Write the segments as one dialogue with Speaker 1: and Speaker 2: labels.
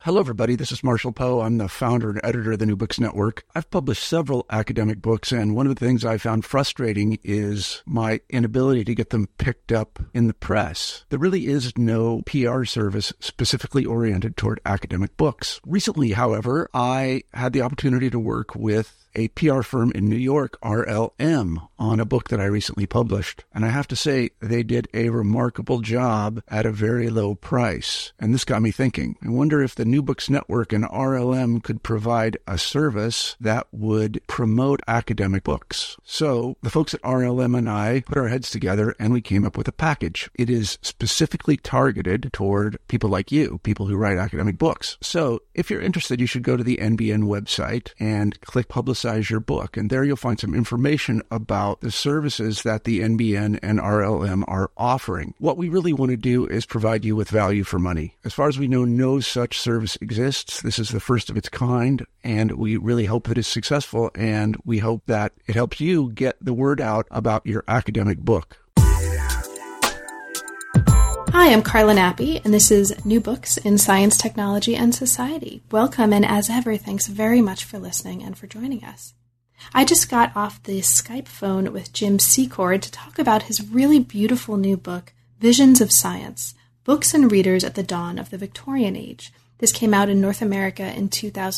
Speaker 1: Hello, everybody. This is Marshall Poe. I'm the founder and editor of the New Books Network. I've published several academic books, and one of the things I found frustrating is my inability to get them picked up in the press. There really is no PR service specifically oriented toward academic books. Recently, however, I had the opportunity to work with a PR firm in New York, RLM, on a book that I recently published. And I have to say, they did a remarkable job at a very low price. And this got me thinking. I wonder if the New Books Network and RLM could provide a service that would promote academic books. So the folks at RLM and I put our heads together and we came up with a package. It is specifically targeted toward people like you, people who write academic books. So if you're interested, you should go to the NBN website and click Publicize Your Book. And there you'll find some information about the services that the NBN and RLM are offering. What we really want to do is provide you with value for money. As far as we know, no such service exists. This is the first of its kind, and we really hope that it's successful, and we hope that it helps you get the word out about your academic book.
Speaker 2: Hi, I'm Carla Nappi, and this is New Books in Science, Technology, and Society. Welcome, and as ever, thanks very much for listening and for joining us. I just got off the Skype phone with Jim Secord to talk about his really beautiful new book, Visions of Science, Books and Readers at the Dawn of the Victorian Age. This came out in North America in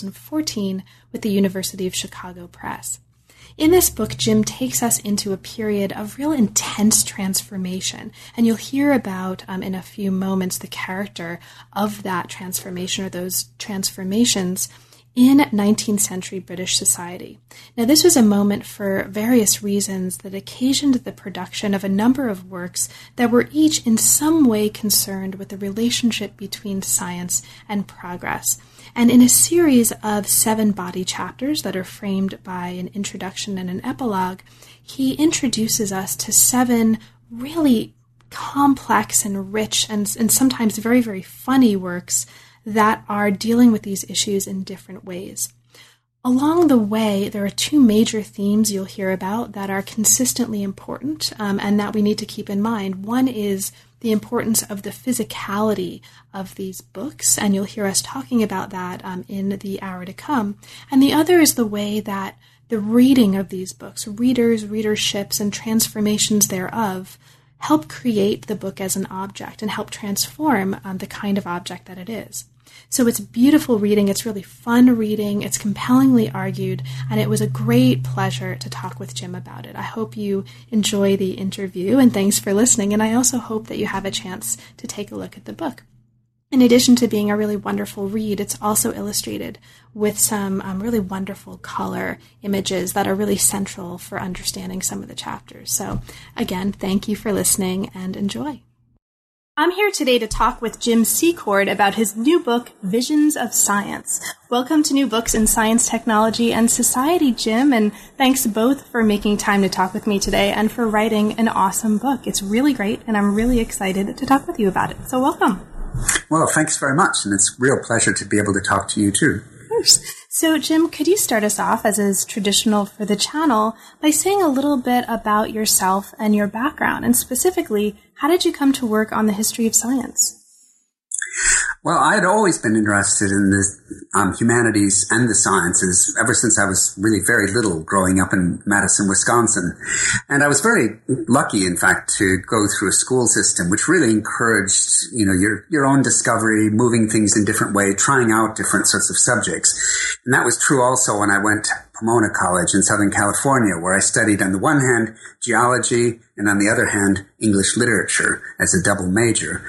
Speaker 2: 2014 with the University of Chicago Press. In this book, Jim takes us into a period of real intense transformation, and you'll hear about in a few moments the character of that transformation or those transformations in 19th century British society. Now, this was a moment for various reasons that occasioned the production of a number of works that were each in some way concerned with the relationship between science and progress. And in a series of 7 body chapters that are framed by an introduction and an epilogue, he introduces us to 7 really complex and rich and sometimes very, very funny works that are dealing with these issues in different ways. Along the way, there are 2 major themes you'll hear about that are consistently important and that we need to keep in mind. One is the importance of the physicality of these books, and you'll hear us talking about that in the hour to come. And the other is the way that the reading of these books, readers, readerships, and transformations thereof help create the book as an object and help transform the kind of object that it is. So it's beautiful reading, it's really fun reading, it's compellingly argued, and it was a great pleasure to talk with Jim about it. I hope you enjoy the interview, and thanks for listening, and I also hope that you have a chance to take a look at the book. In addition to being a really wonderful read, it's also illustrated with some really wonderful color images that are really central for understanding some of the chapters. So again, thank you for listening and enjoy. I'm here today to talk with Jim Secord about his new book, Visions of Science. Welcome to New Books in Science, Technology, and Society, Jim, and thanks both for making time to talk with me today and for writing an awesome book. It's really great, and I'm really excited to talk with you about it. So welcome.
Speaker 3: Well, thanks very much, and it's a real pleasure to be able to talk to you too.
Speaker 2: So, Jim, could you start us off, as is traditional for the channel, by saying a little bit about yourself and your background, and specifically, how did you come to work on the history of science?
Speaker 3: Well, I had always been interested in the humanities and the sciences ever since I was really very little, growing up in Madison, Wisconsin. And I was very lucky, in fact, to go through a school system which really encouraged, your own discovery, moving things in different ways, trying out different sorts of subjects. And that was true also when I went to Pomona College in Southern California, where I studied on the one hand geology and on the other hand English literature as a double major.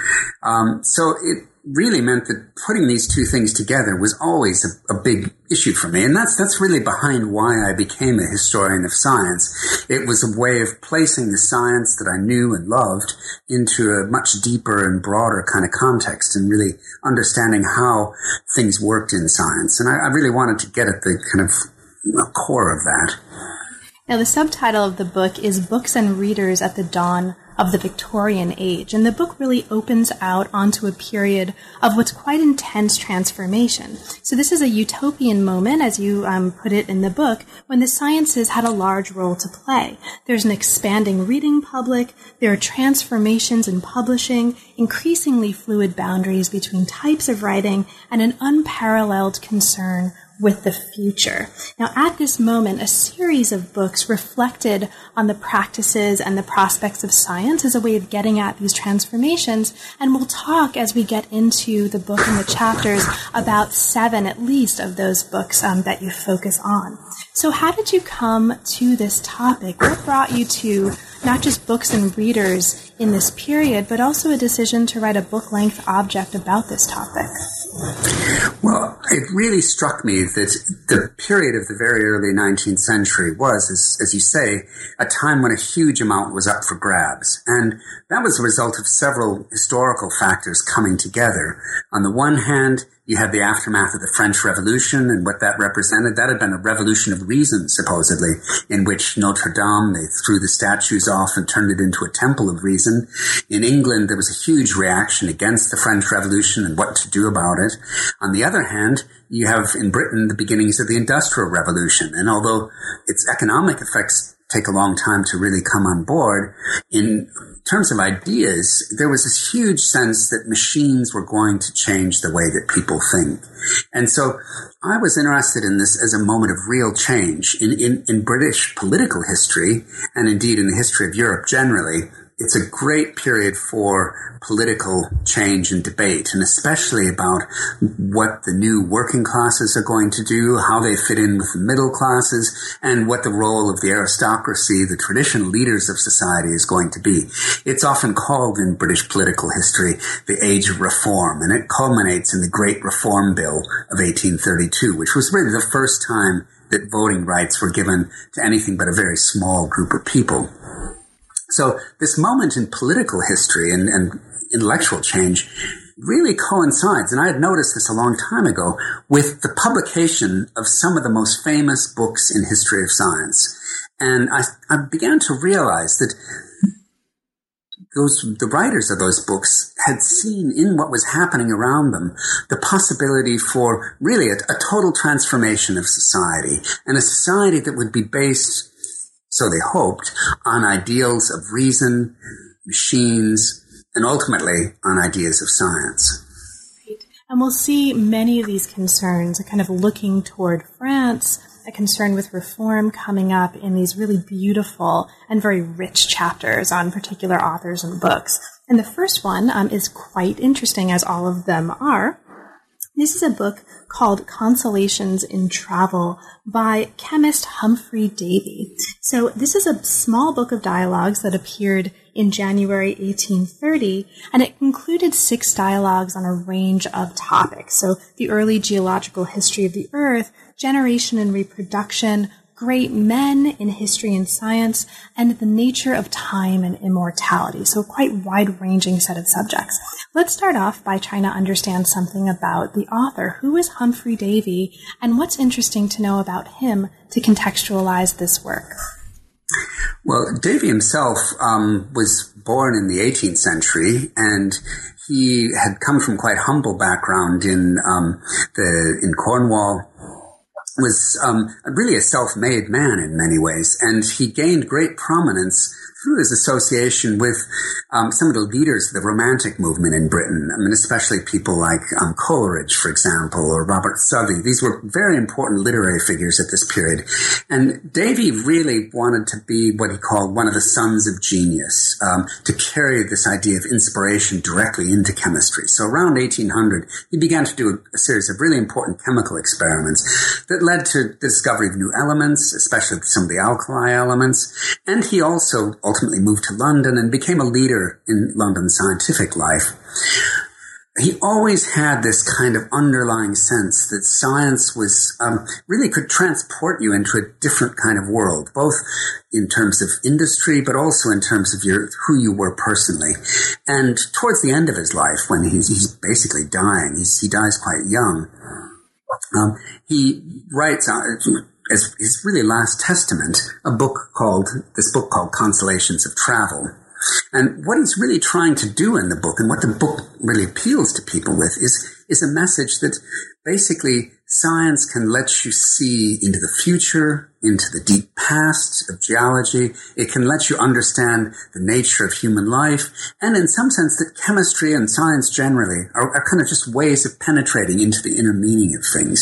Speaker 3: So it really meant that putting these two things together was always a big issue for me. And that's really behind why I became a historian of science. It was a way of placing the science that I knew and loved into a much deeper and broader kind of context and really understanding how things worked in science. And I really wanted to get at the kind of core of that.
Speaker 2: Now, the subtitle of the book is Books and Readers at the Dawn of the Victorian Age, and the book really opens out onto a period of what's quite intense transformation. So this is a utopian moment, as you put it in the book, when the sciences had a large role to play. There's an expanding reading public, there are transformations in publishing, increasingly fluid boundaries between types of writing, and an unparalleled concern with the future. Now, at this moment, a series of books reflected on the practices and the prospects of science as a way of getting at these transformations, and we'll talk as we get into the book and the chapters about 7 at least of those books that you focus on. So how did you come to this topic? What brought you to not just books and readers in this period, but also a decision to write a book-length object about this topic?
Speaker 3: Well, it really struck me that the period of the very early 19th century was, as you say, a time when a huge amount was up for grabs. And that was a result of several historical factors coming together. On the one hand, you had the aftermath of the French Revolution and what that represented. That had been a revolution of reason, supposedly, in which Notre Dame, they threw the statues off and turned it into a temple of reason. In England, there was a huge reaction against the French Revolution and what to do about it. On the other hand, you have in Britain the beginnings of the Industrial Revolution. And although its economic effects take a long time to really come on board, in terms of ideas, there was this huge sense that machines were going to change the way that people think. And so I was interested in this as a moment of real change. In British political history, and indeed in the history of Europe generally, it's a great period for political change and debate, and especially about what the new working classes are going to do, how they fit in with the middle classes, and what the role of the aristocracy, the traditional leaders of society, is going to be. It's often called in British political history the Age of Reform, and it culminates in the Great Reform Bill of 1832, which was really the first time that voting rights were given to anything but a very small group of people. So this moment in political history and intellectual change really coincides, and I had noticed this a long time ago, with the publication of some of the most famous books in history of science. And I began to realize that the writers of those books had seen in what was happening around them the possibility for really a total transformation of society, and a society that would be based, so they hoped, on ideals of reason, machines, and ultimately on ideas of science.
Speaker 2: Right. And we'll see many of these concerns, a kind of looking toward France, a concern with reform coming up in these really beautiful and very rich chapters on particular authors and books. And the first one is quite interesting, as all of them are. This is a book called Consolations in Travel by chemist Humphrey Davy. So this is a small book of dialogues that appeared in January 1830, and it included 6 dialogues on a range of topics. So the early geological history of the Earth, generation and reproduction, great men in history and science, and the nature of time and immortality. So a quite wide-ranging set of subjects. Let's start off by trying to understand something about the author. Who is Humphrey Davy, and what's interesting to know about him to contextualize this work?
Speaker 3: Well, Davy himself was born in the 18th century, and he had come from quite humble background in Cornwall. Was really a self-made man in many ways, and he gained great prominence through his association with some of the leaders of the Romantic movement in Britain. I mean, especially people like Coleridge, for example, or Robert Southey. These were very important literary figures at this period. And Davy really wanted to be what he called one of the sons of genius, to carry this idea of inspiration directly into chemistry. So around 1800, he began to do a series of really important chemical experiments that led to the discovery of new elements, especially some of the alkali elements. And he also ultimately moved to London and became a leader in London scientific life. He always had this kind of underlying sense that science was really could transport you into a different kind of world, both in terms of industry, but also in terms of who you were personally. And towards the end of his life, when he's basically dying, he dies quite young, he writes as his really last testament, this book called Consolations of Travel. And what he's really trying to do in the book, and what the book really appeals to people with, is a message that basically science can let you see into the future, into the deep past of geology. It can let you understand the nature of human life, and in some sense that chemistry and science generally are kind of just ways of penetrating into the inner meaning of things.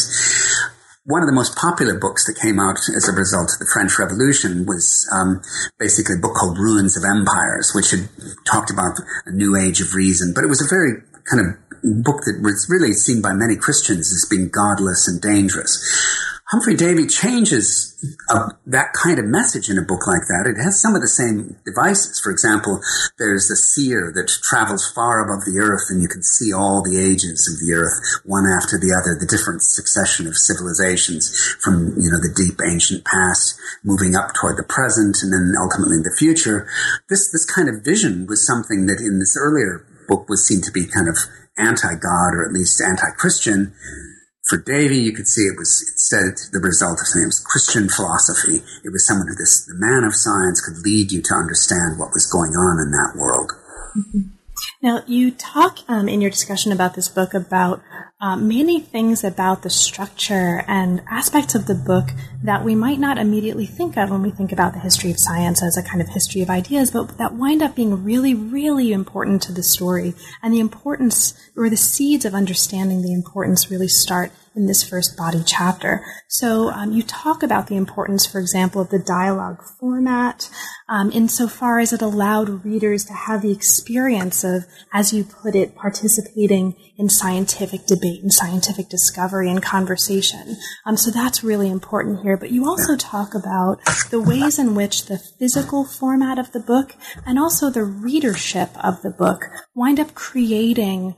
Speaker 3: One of the most popular books that came out as a result of the French Revolution was basically a book called Ruins of Empires, which had talked about a new age of reason. But it was a very kind of book that was really seen by many Christians as being godless and dangerous. Humphrey Davy changes that kind of message in a book like that. It has some of the same devices. For example, there's a seer that travels far above the earth, and you can see all the ages of the earth, one after the other, the different succession of civilizations from, the deep ancient past, moving up toward the present, and then ultimately the future. This kind of vision was something that in this earlier book was seen to be kind of anti-God, or at least anti-Christian. For Davy, you could see it was instead the result of something. It was Christian philosophy. It was someone the man of science could lead you to understand what was going on in that world.
Speaker 2: Mm-hmm. Now, you talk in your discussion about this book about many things about the structure and aspects of the book that we might not immediately think of when we think about the history of science as a kind of history of ideas, but that wind up being really, really important to the story. And the importance, or the seeds of understanding the importance, really start in this first body chapter. So you talk about the importance, for example, of the dialogue format, insofar as it allowed readers to have the experience of, as you put it, participating in scientific debate and scientific discovery and conversation. So that's really important here. But you also talk about the ways in which the physical format of the book and also the readership of the book wind up creating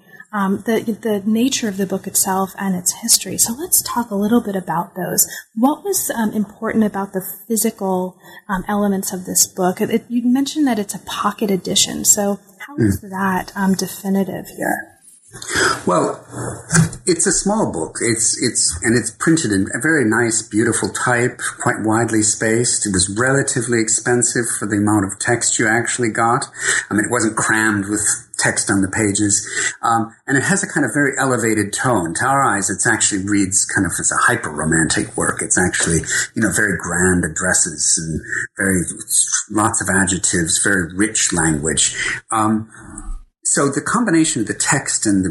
Speaker 2: the nature of the book itself and its history. So let's talk a little bit about those. What was important about the physical elements of this book? You mentioned that it's a pocket edition. So how is that definitive here?
Speaker 3: Well, it's a small book. It's printed in a very nice, beautiful type, quite widely spaced. It was relatively expensive for the amount of text you actually got. I mean, it wasn't crammed with text on the pages. And it has a kind of very elevated tone. To our eyes, it actually reads kind of as a hyper-romantic work. It's actually, very grand addresses and lots of adjectives, very rich language. So the combination of the text and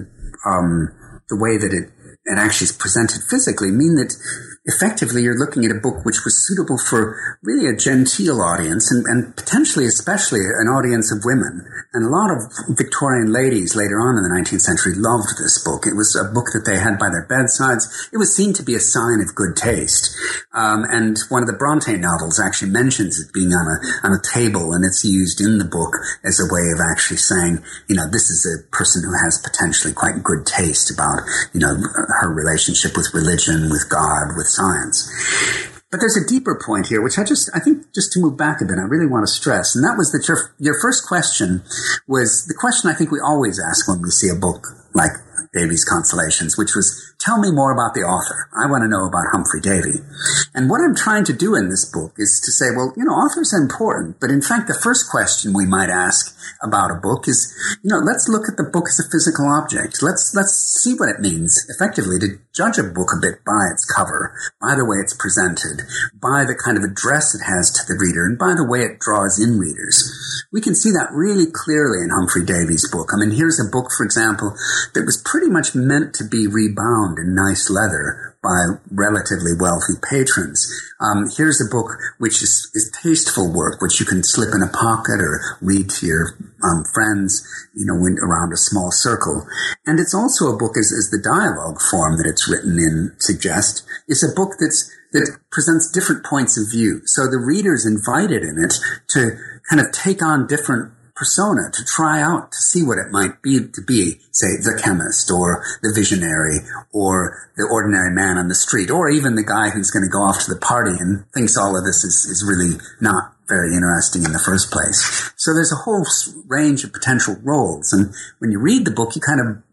Speaker 3: the way that it actually is presented physically mean that effectively you're looking at a book which was suitable for really a genteel audience and potentially especially an audience of women. And a lot of Victorian ladies later on in the 19th century loved this book. It was a book that they had by their bedsides. It was seen to be a sign of good taste. And one of the Bronte novels actually mentions it being on a table, and it's used in the book as a way of actually saying, this is a person who has potentially quite good taste about, her relationship with religion, with God, with science. But there's a deeper point here, which I think just to move back a bit, I really want to stress. And that was that your first question was the question I think we always ask when we see a book like Davy's Consolations, which was, tell me more about the author. I want to know about Humphrey Davy. And what I'm trying to do in this book is to say, well, authors are important, but in fact, the first question we might ask about a book is, let's look at the book as a physical object. Let's see what it means effectively to judge a book a bit by its cover, by the way it's presented, by the kind of address it has to the reader, and by the way it draws in readers. We can see that really clearly in Humphrey Davy's book. I mean, here's a book, for example, that was pretty much meant to be rebound in nice leather by relatively wealthy patrons. Here's a book which is tasteful work, which you can slip in a pocket or read to your friends, around a small circle. And it's also a book, as the dialogue form that it's written in suggests, is a book that presents different points of view. So the reader's invited in it to kind of take on different persona, to try out, to see what it might be to be, say, the chemist or the visionary or the ordinary man on the street, or even the guy who's going to go off to the party and thinks all of this is really not very interesting in the first place. So there's a whole range of potential roles. And when you read the book, you kind of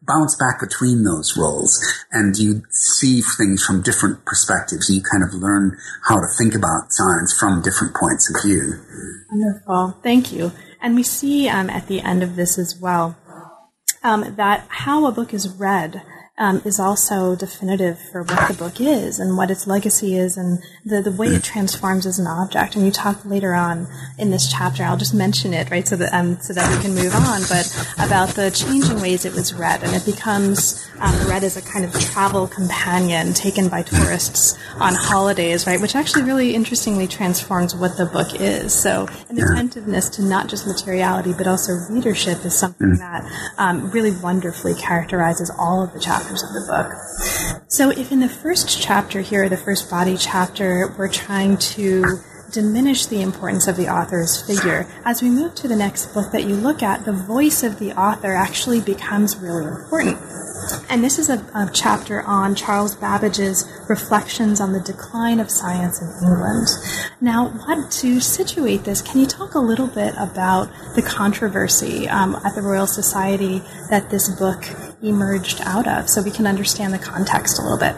Speaker 3: bounce back between those roles, and you see things from different perspectives. You kind of learn how to think about science from different points of view.
Speaker 2: Wonderful. Thank you. And we see at the end of this as well that how a book is read is also definitive for what the book is and what its legacy is and the way it transforms as an object. And you talk later on in this chapter, I'll just mention it, right, so that we can move on, but about the changing ways it was read. And it becomes read as a kind of travel companion taken by tourists on holidays, right, which actually really interestingly transforms what the book is. So an attentiveness to not just materiality, but also readership is something that really wonderfully characterizes all of the chapters of the book. So if in the first chapter here, the first body chapter, we're trying to diminish the importance of the author's figure, as we move to the next book that you look at, the voice of the author actually becomes really important. And this is a chapter on Charles Babbage's reflections on the decline of science in England. Now, to situate this, can you talk a little bit about the controversy at the Royal Society that this book emerged out of, so we can understand the context a little bit?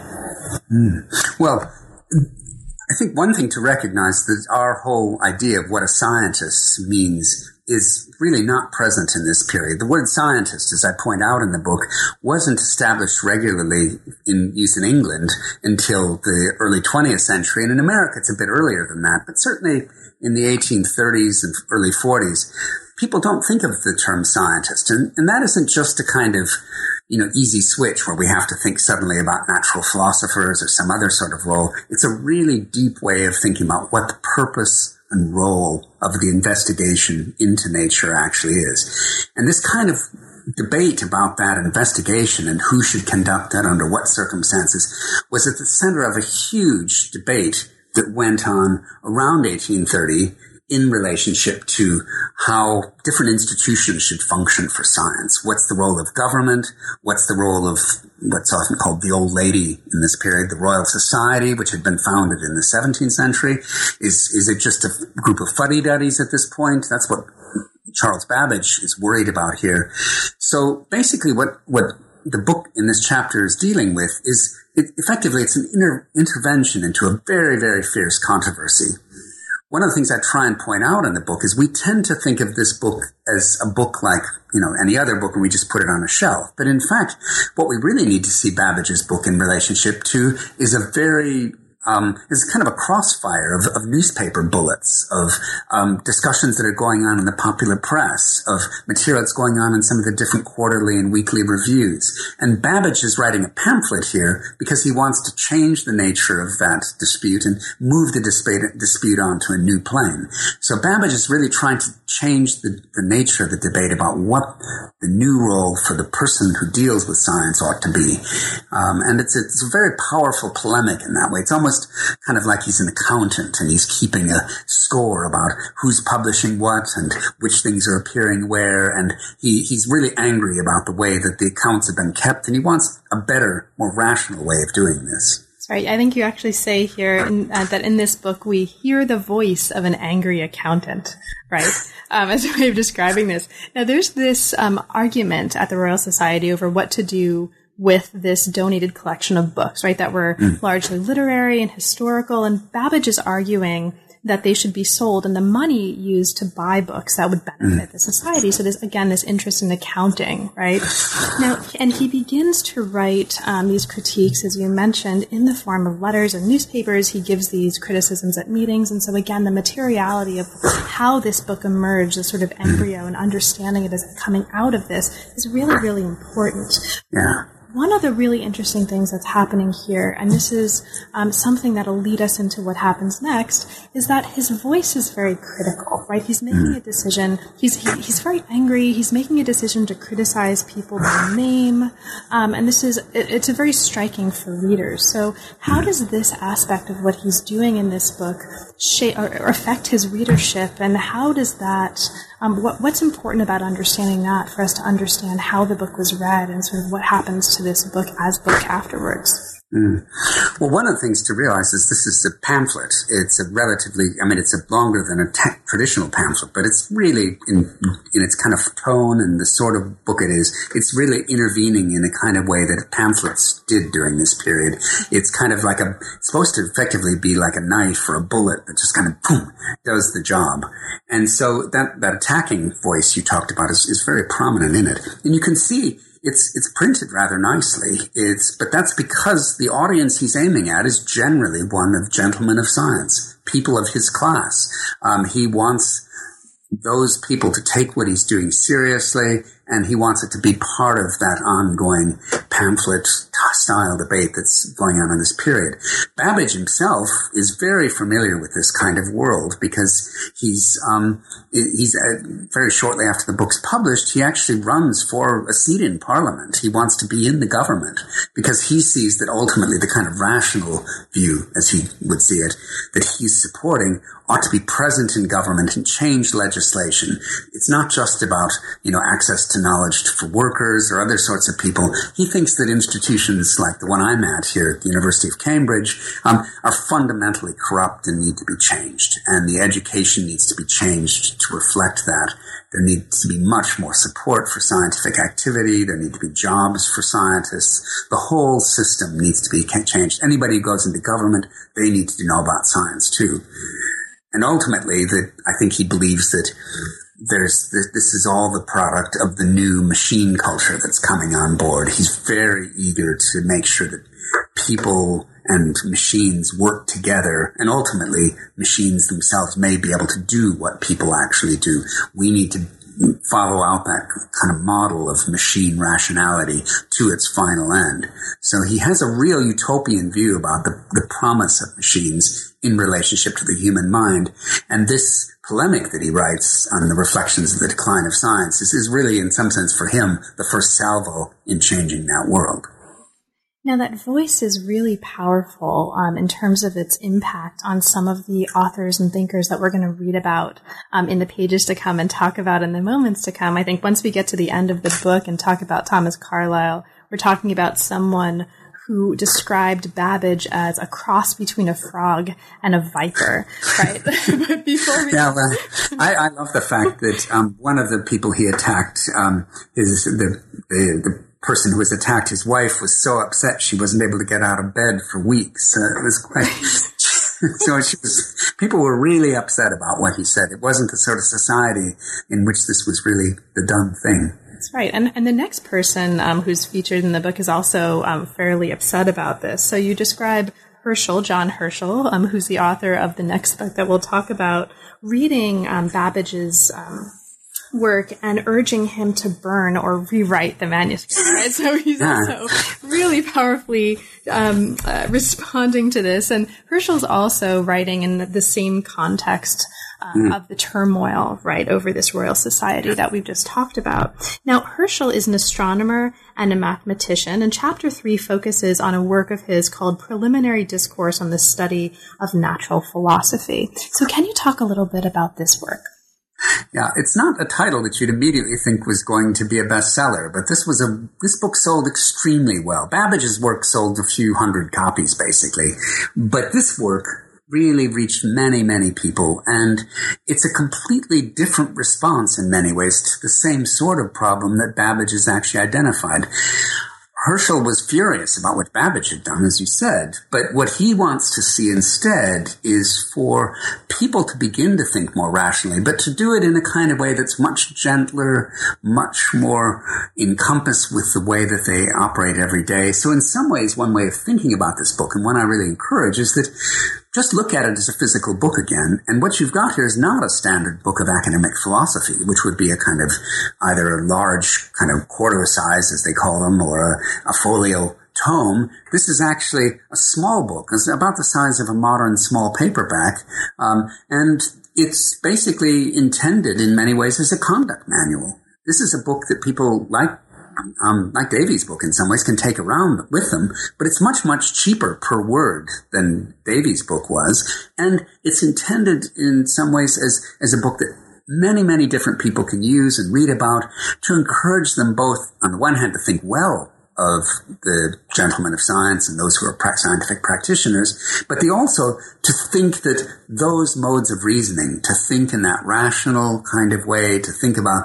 Speaker 3: Well, I think one thing to recognize that our whole idea of what a scientist means is really not present in this period. The word scientist, as I point out in the book, wasn't established regularly in use in England until the early 20th century. And in America, it's a bit earlier than that. But certainly in the 1830s and early 40s, people don't think of the term scientist. And that isn't just a kind of easy switch where we have to think suddenly about natural philosophers or some other sort of role. It's a really deep way of thinking about what the purpose and role of the investigation into nature actually is. And this kind of debate about that investigation and who should conduct that under what circumstances was at the center of a huge debate that went on around 1830 in relationship to how different institutions should function for science. What's the role of government? What's the role of what's often called the old lady in this period, the Royal Society, which had been founded in the 17th century? Is it just a group of fuddy-duddies at this point? That's what Charles Babbage is worried about here. So basically what the book in this chapter is dealing with is, effectively, it's an intervention into a very, very fierce controversy. One of the things I try and point out in the book is we tend to think of this book as a book like, any other book, and we just put it on a shelf. But in fact, what we really need to see Babbage's book in relationship to is a very is kind of a crossfire of newspaper bullets, of discussions that are going on in the popular press, of materials going on in some of the different quarterly and weekly reviews. And Babbage is writing a pamphlet here because he wants to change the nature of that dispute and move the dispute onto a new plane. So Babbage is really trying to change the nature of the debate about what the new role for the person who deals with science ought to be. And it's a very powerful polemic in that way. It's almost kind of like he's an accountant and he's keeping a score about who's publishing what and which things are appearing where, and he's really angry about the way that the accounts have been kept, and he wants a better, more rational way of doing this.
Speaker 2: Right. I think you actually say here that in this book we hear the voice of an angry accountant, right, as a way of describing this. Now, there's this argument at the Royal Society over what to do with this donated collection of books, right, that were largely literary and historical, and Babbage is arguing that they should be sold and the money used to buy books that would benefit the society. So there's, again, this interest in accounting, right? Now, and he begins to write these critiques, as you mentioned, in the form of letters and newspapers. He gives these criticisms at meetings. And so, again, the materiality of how this book emerged, the sort of embryo and understanding it as coming out of this, is really, really important.
Speaker 3: Yeah.
Speaker 2: One of the really interesting things that's happening here, and this is something that'll lead us into what happens next, is that his voice is very critical, right? He's making a decision. He's very angry. He's making a decision to criticize people by name, and it's a very striking for readers. So, how does this aspect of what he's doing in this book shape or affect his readership, and how does that? What's important about understanding that for us to understand how the book was read and sort of what happens to this book as book afterwards?
Speaker 3: Well, one of the things to realize is this is a pamphlet. It's it's longer than a traditional pamphlet, but it's really in its kind of tone and the sort of book it is, it's really intervening in a kind of way that pamphlets did during this period. It's kind of like it's supposed to effectively be like a knife or a bullet that just kind of boom, does the job. And so that attacking voice you talked about is very prominent in it. And you can see it's printed rather nicely. But that's because the audience he's aiming at is generally one of gentlemen of science, people of his class. He wants those people to take what he's doing seriously, and he wants it to be part of that ongoing pamphlet-style debate that's going on in this period. Babbage himself is very familiar with this kind of world because he's very shortly after the book's published, he actually runs for a seat in Parliament. He wants to be in the government because he sees that ultimately the kind of rational view, as he would see it, that he's supporting ought to be present in government and change legislation. It's not just about, access to knowledge for workers or other sorts of people. He thinks that institutions like the one I'm at here at the University of Cambridge are fundamentally corrupt and need to be changed. And the education needs to be changed to reflect that. There needs to be much more support for scientific activity. There need to be jobs for scientists. The whole system needs to be changed. Anybody who goes into government, they need to know about science too. And ultimately, I think he believes that this is all the product of the new machine culture that's coming on board. He's very eager to make sure that people and machines work together, and ultimately machines themselves may be able to do what people actually do. We need to follow out that kind of model of machine rationality to its final end. So he has a real utopian view about the promise of machines in relationship to the human mind. And this polemic that he writes on the reflections of the decline of science is really, in some sense, for him, the first salvo in changing that world.
Speaker 2: Now, that voice is really powerful in terms of its impact on some of the authors and thinkers that we're going to read about in the pages to come and talk about in the moments to come. I think once we get to the end of the book and talk about Thomas Carlyle, we're talking about someone who described Babbage as a cross between a frog and a viper, right? But before we...
Speaker 3: Yeah, well, I love the fact that one of the people he attacked, the person who was attacked, his wife, was so upset she wasn't able to get out of bed for weeks. It was quite... So people were really upset about what he said. It wasn't the sort of society in which this was really the done thing.
Speaker 2: That's right. And the next person who's featured in the book is also fairly upset about this. So you describe Herschel, John Herschel, who's the author of the next book that we'll talk about, reading Babbage's work and urging him to burn or rewrite the manuscript, right? So he's also really powerfully responding to this. And Herschel's also writing in the same context of the turmoil, right, over this Royal Society that we've just talked about. Now, Herschel is an astronomer and a mathematician, and Chapter 3 focuses on a work of his called Preliminary Discourse on the Study of Natural Philosophy. So can you talk a little bit about this work?
Speaker 3: Yeah, it's not a title that you'd immediately think was going to be a bestseller, but this book sold extremely well. Babbage's work sold a few hundred copies, basically, but this work really reached many, many people, and it's a completely different response in many ways to the same sort of problem that Babbage has actually identified. Herschel was furious about what Babbage had done, as you said, but what he wants to see instead is for people to begin to think more rationally, but to do it in a kind of way that's much gentler, much more encompassed with the way that they operate every day. So in some ways, one way of thinking about this book, and one I really encourage, is that just look at it as a physical book again, and what you've got here is not a standard book of academic philosophy, which would be a kind of either a large kind of quarto size, as they call them, or a folio tome. This is actually a small book. It's about the size of a modern small paperback, and it's basically intended in many ways as a conduct manual. This is a book that people like Davy's book in some ways, can take around with them, but it's much, much cheaper per word than Davy's book was. And it's intended in some ways as a book that many, many different people can use and read about to encourage them both, on the one hand, to think well of the gentlemen of science and those who are scientific practitioners, but they also to think that those modes of reasoning, to think in that rational kind of way, to think about,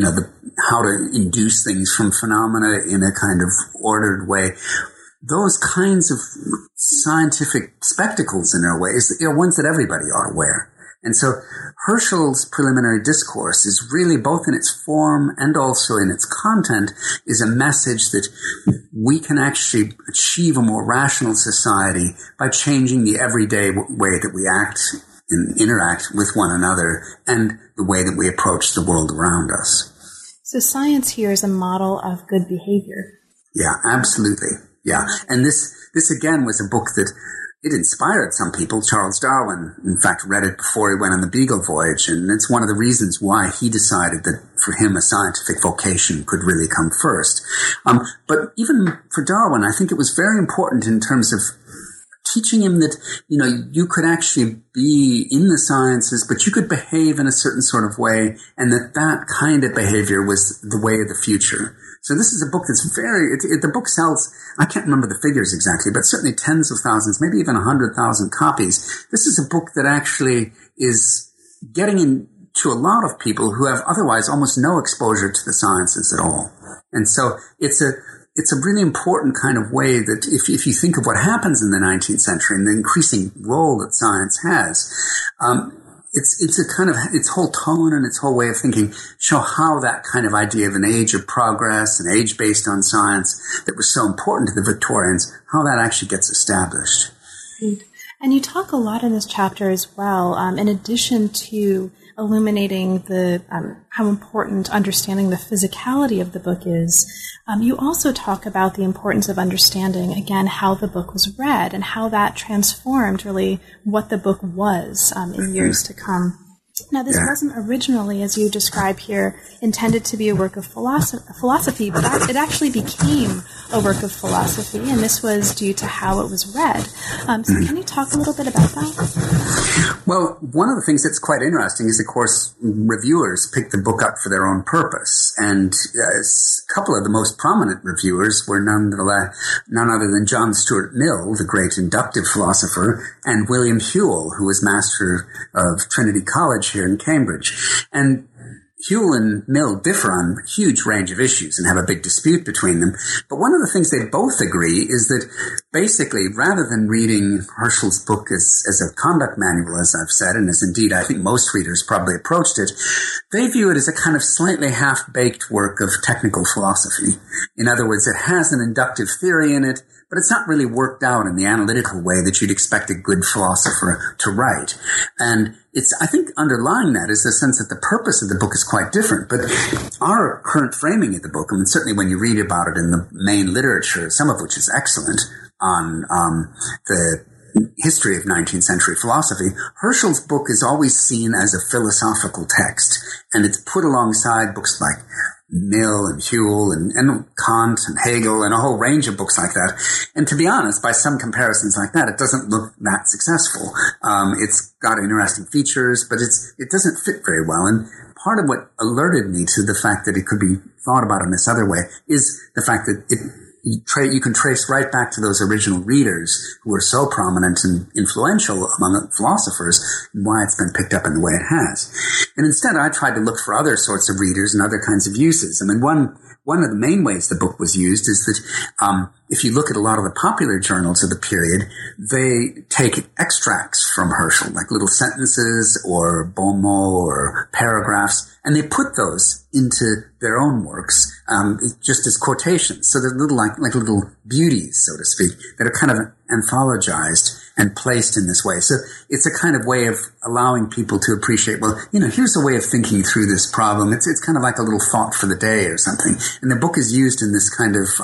Speaker 3: how to induce things from phenomena in a kind of ordered way, those kinds of scientific spectacles in their ways are ones that everybody ought to wear. And so Herschel's preliminary discourse is really, both in its form and also in its content, is a message that we can actually achieve a more rational society by changing the everyday way that we act and interact with one another and the way that we approach the world around us.
Speaker 2: So science here is a model of good behavior.
Speaker 3: Yeah, absolutely. Yeah. And this again was a book that it inspired some people. Charles Darwin, in fact, read it before he went on the Beagle voyage, and it's one of the reasons why he decided that for him a scientific vocation could really come first. But even for Darwin, I think it was very important in terms of teaching him that, you could actually be in the sciences, but you could behave in a certain sort of way, and that kind of behavior was the way of the future. So this is a book that's the book sells, I can't remember the figures exactly, but certainly tens of thousands, maybe even 100,000 copies. This is a book that actually is getting into a lot of people who have otherwise almost no exposure to the sciences at all. And so it's a really important kind of way that if you think of what happens in the 19th century and the increasing role that science has, it's a kind of, its whole tone and its whole way of thinking show how that kind of idea of an age of progress, an age based on science that was so important to the Victorians, how that actually gets established.
Speaker 2: And you talk a lot in this chapter as well, in addition to illuminating the how important understanding the physicality of the book is. You also talk about the importance of understanding, again, how the book was read and how that transformed really what the book was in years to come. Now, this wasn't originally, as you describe here, intended to be a work of philosophy, but it actually became a work of philosophy, and this was due to how it was read. So can you talk a little bit about that?
Speaker 3: Well, one of the things that's quite interesting is, of course, reviewers pick the book up for their own purpose, and a couple of the most prominent reviewers were none other than John Stuart Mill, the great inductive philosopher, and William Whewell, who was master of Trinity College here in Cambridge. And Whewell and Mill differ on a huge range of issues and have a big dispute between them. But one of the things they both agree is that basically, rather than reading Herschel's book as a conduct manual, as I've said, and as indeed I think most readers probably approached it, they view it as a kind of slightly half-baked work of technical philosophy. In other words, it has an inductive theory in it, but it's not really worked out in the analytical way that you'd expect a good philosopher to write. And I think underlying that is the sense that the purpose of the book is quite different. But our current framing of the book, I mean, certainly when you read about it in the main literature, some of which is excellent, on the history of 19th century philosophy, Herschel's book is always seen as a philosophical text. And it's put alongside books like Mill and Whewell and Kant and Hegel and a whole range of books like that. And to be honest, by some comparisons like that, it doesn't look that successful. It's got interesting features, but it doesn't fit very well. And part of what alerted me to the fact that it could be thought about in this other way is the fact that you can trace right back to those original readers who were so prominent and influential among philosophers, and why it's been picked up in the way it has. And instead, I tried to look for other sorts of readers and other kinds of uses. I mean, one of the main ways the book was used is that if you look at a lot of the popular journals of the period, they take extracts from Herschel, like little sentences or bon mots or paragraphs, and they put those into their own works, just as quotations. So they're little like little beauties, so to speak, that are kind of anthologized and placed in this way. So it's a kind of way of allowing people to appreciate, well, here's a way of thinking through this problem. It's kind of like a little thought for the day or something. And the book is used in this kind of,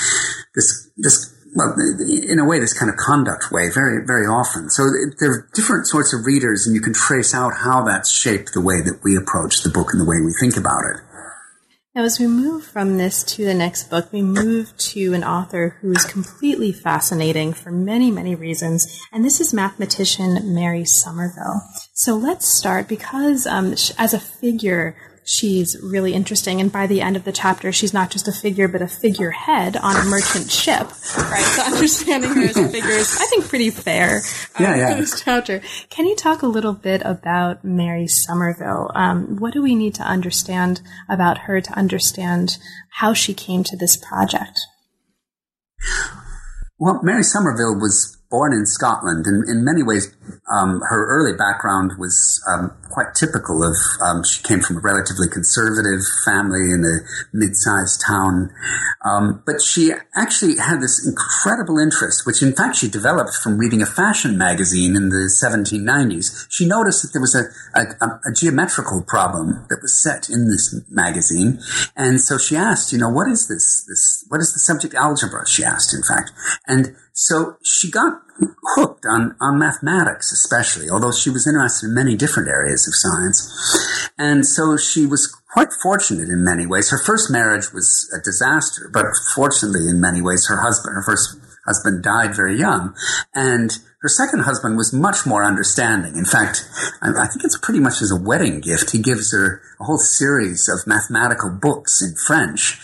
Speaker 3: in a way, this kind of conduct way very, very often. So there are different sorts of readers, and you can trace out how that's shaped the way that we approach the book and the way we think about it.
Speaker 2: Now, as we move from this to the next book, we move to an author who is completely fascinating for many, many reasons, and this is mathematician Mary Somerville. So let's start, because as a figure, she's really interesting. And by the end of the chapter, she's not just a figure, but a figurehead on a merchant ship, right? So understanding her as a figure is, I think, pretty fair for this chapter. Can you talk a little bit about Mary Somerville? What do we need to understand about her to understand how she came to this project?
Speaker 3: Well, Mary Somerville was born in Scotland, and in many ways, her early background was quite typical of. She came from a relatively conservative family in a mid-sized town, but she actually had this incredible interest, which in fact she developed from reading a fashion magazine in the 1790s. She noticed that there was a geometrical problem that was set in this magazine, and so she asked, what is this? What is the subject algebra? She asked, in fact, and so she got hooked on mathematics, especially, although she was interested in many different areas of science. And so she was quite fortunate in many ways. Her first marriage was a disaster, but fortunately in many ways, her first husband died very young. And her second husband was much more understanding. In fact, I think it's pretty much as a wedding gift. He gives her a whole series of mathematical books in French,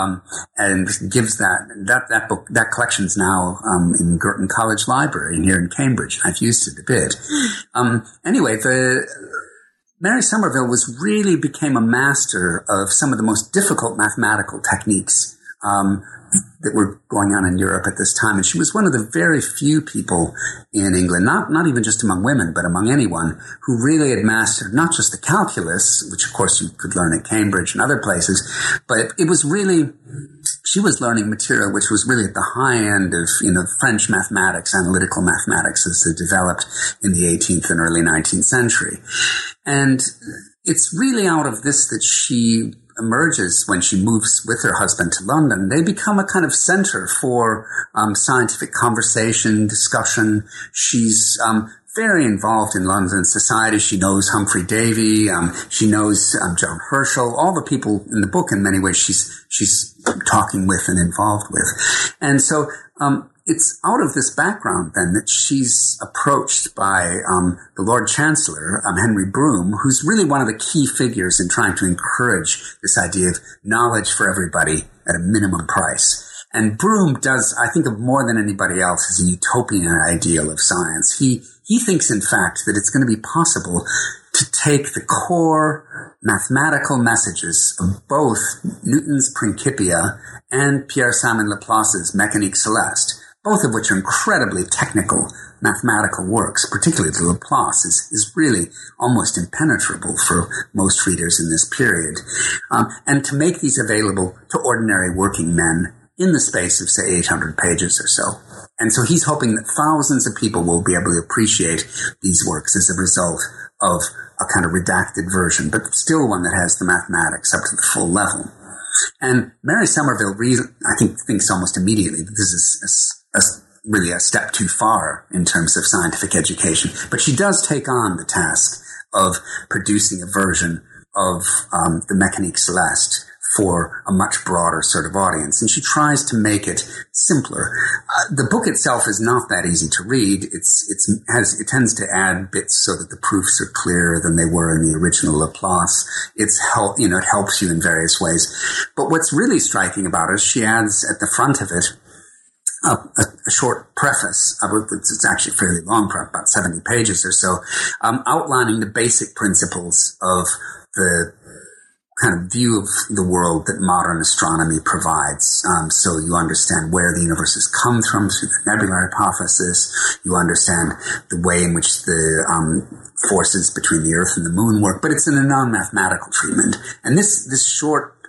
Speaker 3: and gives that book, that collection's now in Girton College Library here in Cambridge. I've used it a bit. Anyway, Mary Somerville really became a master of some of the most difficult mathematical techniques that were going on in Europe at this time. And she was one of the very few people in England, not even just among women, but among anyone, who really had mastered not just the calculus, which of course you could learn at Cambridge and other places, but it was really, she was learning material which was really at the high end of, French mathematics, analytical mathematics as they developed in the 18th and early 19th century. And it's really out of this that she emerges when she moves with her husband to London. They become a kind of center for scientific conversation, discussion. She's very involved in London society. She knows Humphrey Davy. She knows John Herschel. All the people in the book, in many ways, she's talking with and involved with. And so it's out of this background, then, that she's approached by the Lord Chancellor, Henry Brougham, who's really one of the key figures in trying to encourage this idea of knowledge for everybody at a minimum price. And Brougham does, I think, of more than anybody else, as a utopian ideal of science. He thinks, in fact, that it's going to be possible to take the core mathematical messages of both Newton's Principia and Pierre-Simon Laplace's Mécanique Céleste, both of which are incredibly technical mathematical works. Particularly the Laplace is really almost impenetrable for most readers in this period. And to make these available to ordinary working men in the space of, say, 800 pages or so. And so he's hoping that thousands of people will be able to appreciate these works as a result of a kind of redacted version, but still one that has the mathematics up to the full level. And Mary Somerville, I think, thinks almost immediately that this is really a step too far in terms of scientific education. But she does take on the task of producing a version of the Mécanique Céleste for a much broader sort of audience. And she tries to make it simpler. The book itself is not that easy to read. It tends to add bits so that the proofs are clearer than they were in the original Laplace. It helps you in various ways. But what's really striking about it is she adds at the front of it a short preface. It's actually a fairly long, about 70 pages or so, outlining the basic principles of the kind of view of the world that modern astronomy provides. So you understand where the universe has come from through the nebular hypothesis. You understand the way in which the forces between the Earth and the Moon work, but it's in a non-mathematical treatment. And this short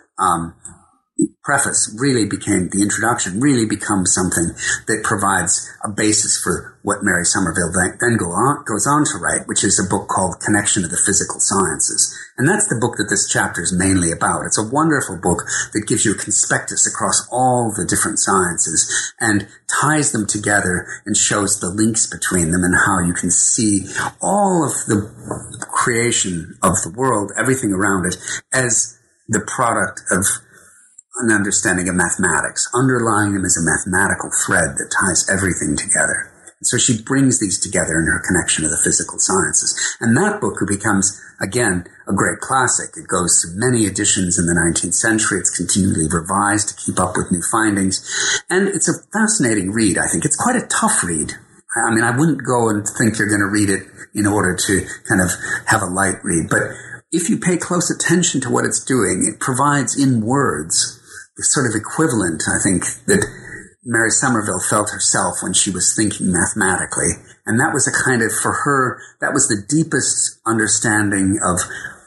Speaker 3: preface the introduction really becomes something that provides a basis for what Mary Somerville then goes on to write, which is a book called Connection to the Physical Sciences. And that's the book that this chapter is mainly about. It's a wonderful book that gives you a conspectus across all the different sciences and ties them together and shows the links between them and how you can see all of the creation of the world, everything around it, as the product of an understanding of mathematics. Underlying them is a mathematical thread that ties everything together. So she brings these together in her connection to the physical sciences. And that book becomes, again, a great classic. It goes through many editions in the 19th century. It's continually revised to keep up with new findings. And it's a fascinating read, I think. It's quite a tough read. I mean, I wouldn't go and think you're going to read it in order to kind of have a light read. But if you pay close attention to what it's doing, it provides in words the sort of equivalent, I think, that Mary Somerville felt herself when she was thinking mathematically. And that was a kind of, for her, that was the deepest understanding of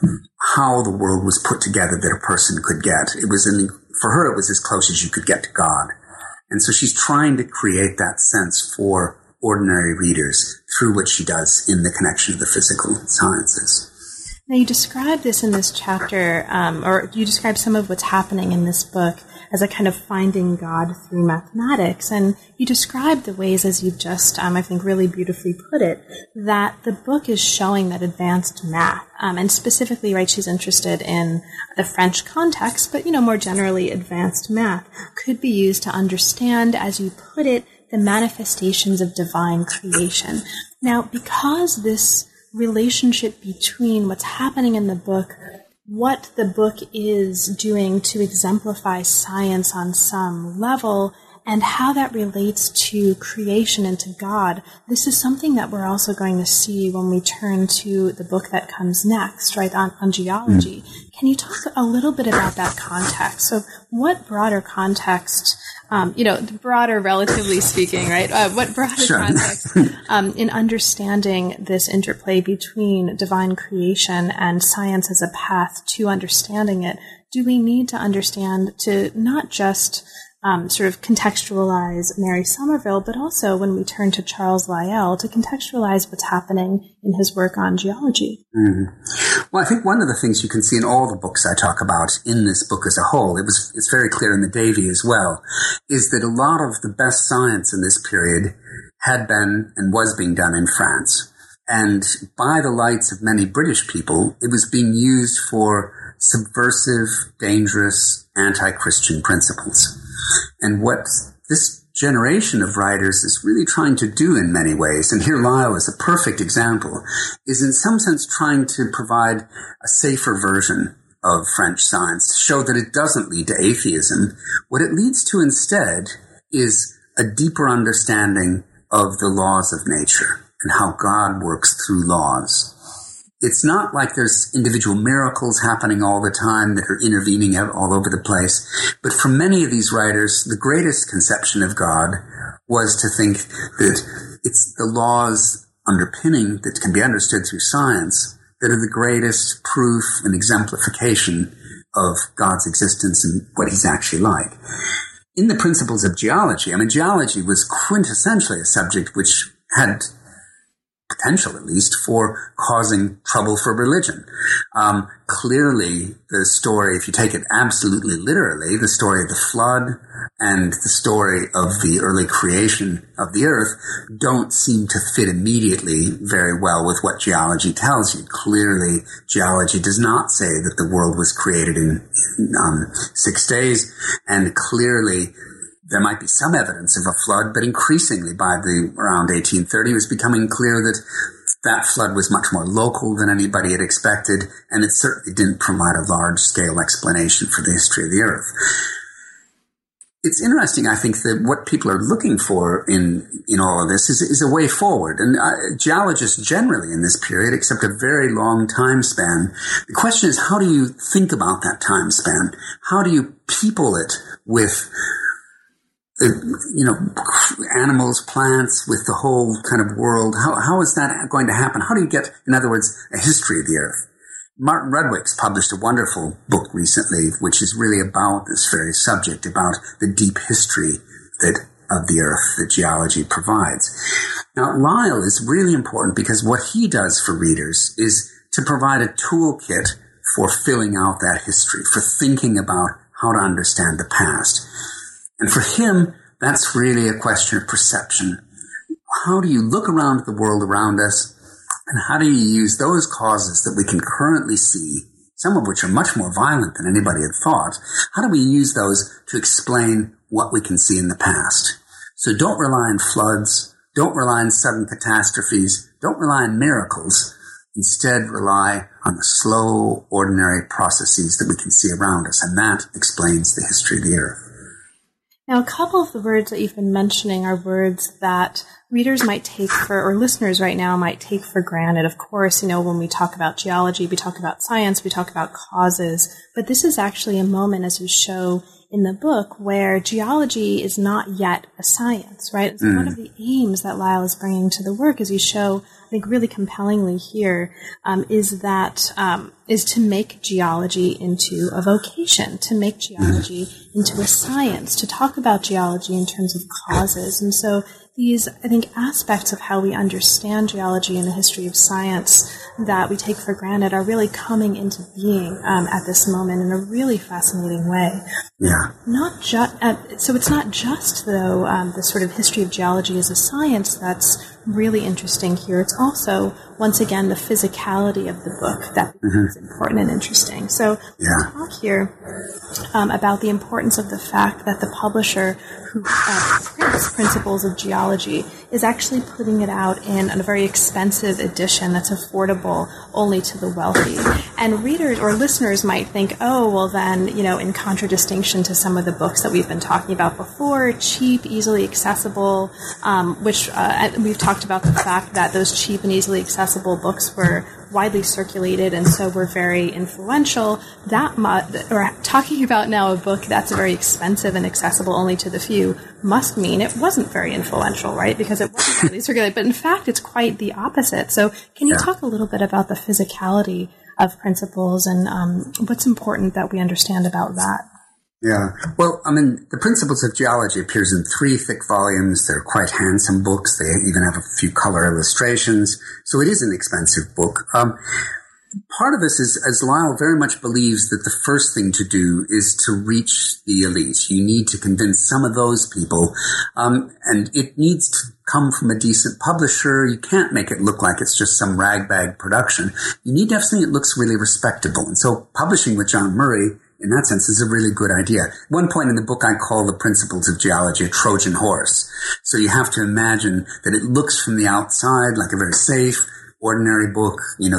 Speaker 3: how the world was put together that a person could get. It was, for her, it was as close as you could get to God. And so she's trying to create that sense for ordinary readers through what she does in the connection of the physical sciences.
Speaker 2: Now, you describe this in this chapter, or you describe some of what's happening in this book as a kind of finding God through mathematics. And you describe the ways, as you've just, I think, really beautifully put it, that the book is showing that advanced math, and specifically, right, she's interested in the French context, but, more generally, advanced math could be used to understand, as you put it, the manifestations of divine creation. Now, because this relationship between what's happening in the book, what the book is doing to exemplify science on some level, and how that relates to creation and to God, this is something that we're also going to see when we turn to the book that comes next, right, on geology. Can you talk a little bit about that context? So what broader context, broader relatively speaking, right? What broader context in understanding this interplay between divine creation and science as a path to understanding it, do we need to understand to not just sort of contextualize Mary Somerville, but also when we turn to Charles Lyell to contextualize what's happening in his work on geology?
Speaker 3: Mm-hmm. Well, I think one of the things you can see in all the books I talk about in this book as a whole, it's very clear in the Davy as well, is that a lot of the best science in this period had been and was being done in France. And by the lights of many British people, it was being used for subversive, dangerous, anti-Christian principles. And what this generation of writers is really trying to do in many ways, and here Lyell is a perfect example, is in some sense trying to provide a safer version of French science, show that it doesn't lead to atheism. What it leads to instead is a deeper understanding of the laws of nature and how God works through laws. It's not like there's individual miracles happening all the time that are intervening all over the place. But for many of these writers, the greatest conception of God was to think that it's the laws underpinning that can be understood through science that are the greatest proof and exemplification of God's existence and what he's actually like. In the Principles of Geology, geology was quintessentially a subject which had potential, at least, for causing trouble for religion. Clearly, the story, if you take it absolutely literally, the story of the flood and the story of the early creation of the earth don't seem to fit immediately very well with what geology tells you. Clearly, geology does not say that the world was created in 6 days, and clearly there might be some evidence of a flood, but increasingly by around 1830, it was becoming clear that that flood was much more local than anybody had expected, and it certainly didn't provide a large-scale explanation for the history of the earth. It's interesting, I think, that what people are looking for in all of this is a way forward. And geologists generally in this period accept a very long time span. The question is, how do you think about that time span? How do you people it with animals, plants, with the whole kind of world? How is that going to happen? How do you get, in other words, a history of the earth? Martin Rudwick's published a wonderful book recently, which is really about this very subject, about the deep history of the earth that geology provides. Now, Lyell is really important because what he does for readers is to provide a toolkit for filling out that history, for thinking about how to understand the past. And for him, that's really a question of perception. How do you look around at the world around us, and how do you use those causes that we can currently see, some of which are much more violent than anybody had thought, how do we use those to explain what we can see in the past? So don't rely on floods don't rely on sudden catastrophes, don't rely on miracles. Instead, rely on the slow, ordinary processes that we can see around us, and that explains the history of the Earth.
Speaker 2: Now, a couple of the words that you've been mentioning are words that readers might take for, or listeners right now might take for granted. Of course, when we talk about geology, we talk about science, we talk about causes, but this is actually a moment, as you show in the book, where geology is not yet a science, right? So one of the aims that Lyle is bringing to the work, as you show, I think really compellingly here, is to make geology into a vocation, to make geology into a science, to talk about geology in terms of causes. And so these, I think, aspects of how we understand geology and the history of science that we take for granted are really coming into being at this moment in a really fascinating way.
Speaker 3: Yeah.
Speaker 2: So it's not just, though, the sort of history of geology as a science that's really interesting here. It's also, once again, the physicality of the book that becomes important and interesting. So let's talk here about the importance of the fact that the publisher who prints Principles of Geology is actually putting it out in a very expensive edition that's affordable only to the wealthy. And readers or listeners might think, oh, well then, in contradistinction to some of the books that we've been talking about before, cheap, easily accessible, which we've talked about the fact that those cheap and easily accessible books were widely circulated and so were very influential. Or talking about now a book that's very expensive and accessible only to the few must mean it wasn't very influential, right? Because it wasn't widely circulated. But in fact, it's quite the opposite. So can you talk a little bit about the physicality of Principles and what's important that we understand about that?
Speaker 3: Yeah. Well, the Principles of Geology appears in 3 thick volumes. They're quite handsome books. They even have a few color illustrations. So it is an expensive book. Part of this is, as Lyle very much believes, that the first thing to do is to reach the elite. You need to convince some of those people, and it needs to come from a decent publisher. You can't make it look like it's just some ragbag production. You need to have something that looks really respectable. And so publishing with John Murray, in that sense, is a really good idea. One point in the book, I call the Principles of Geology a Trojan horse. So you have to imagine that it looks from the outside like a very safe, ordinary book,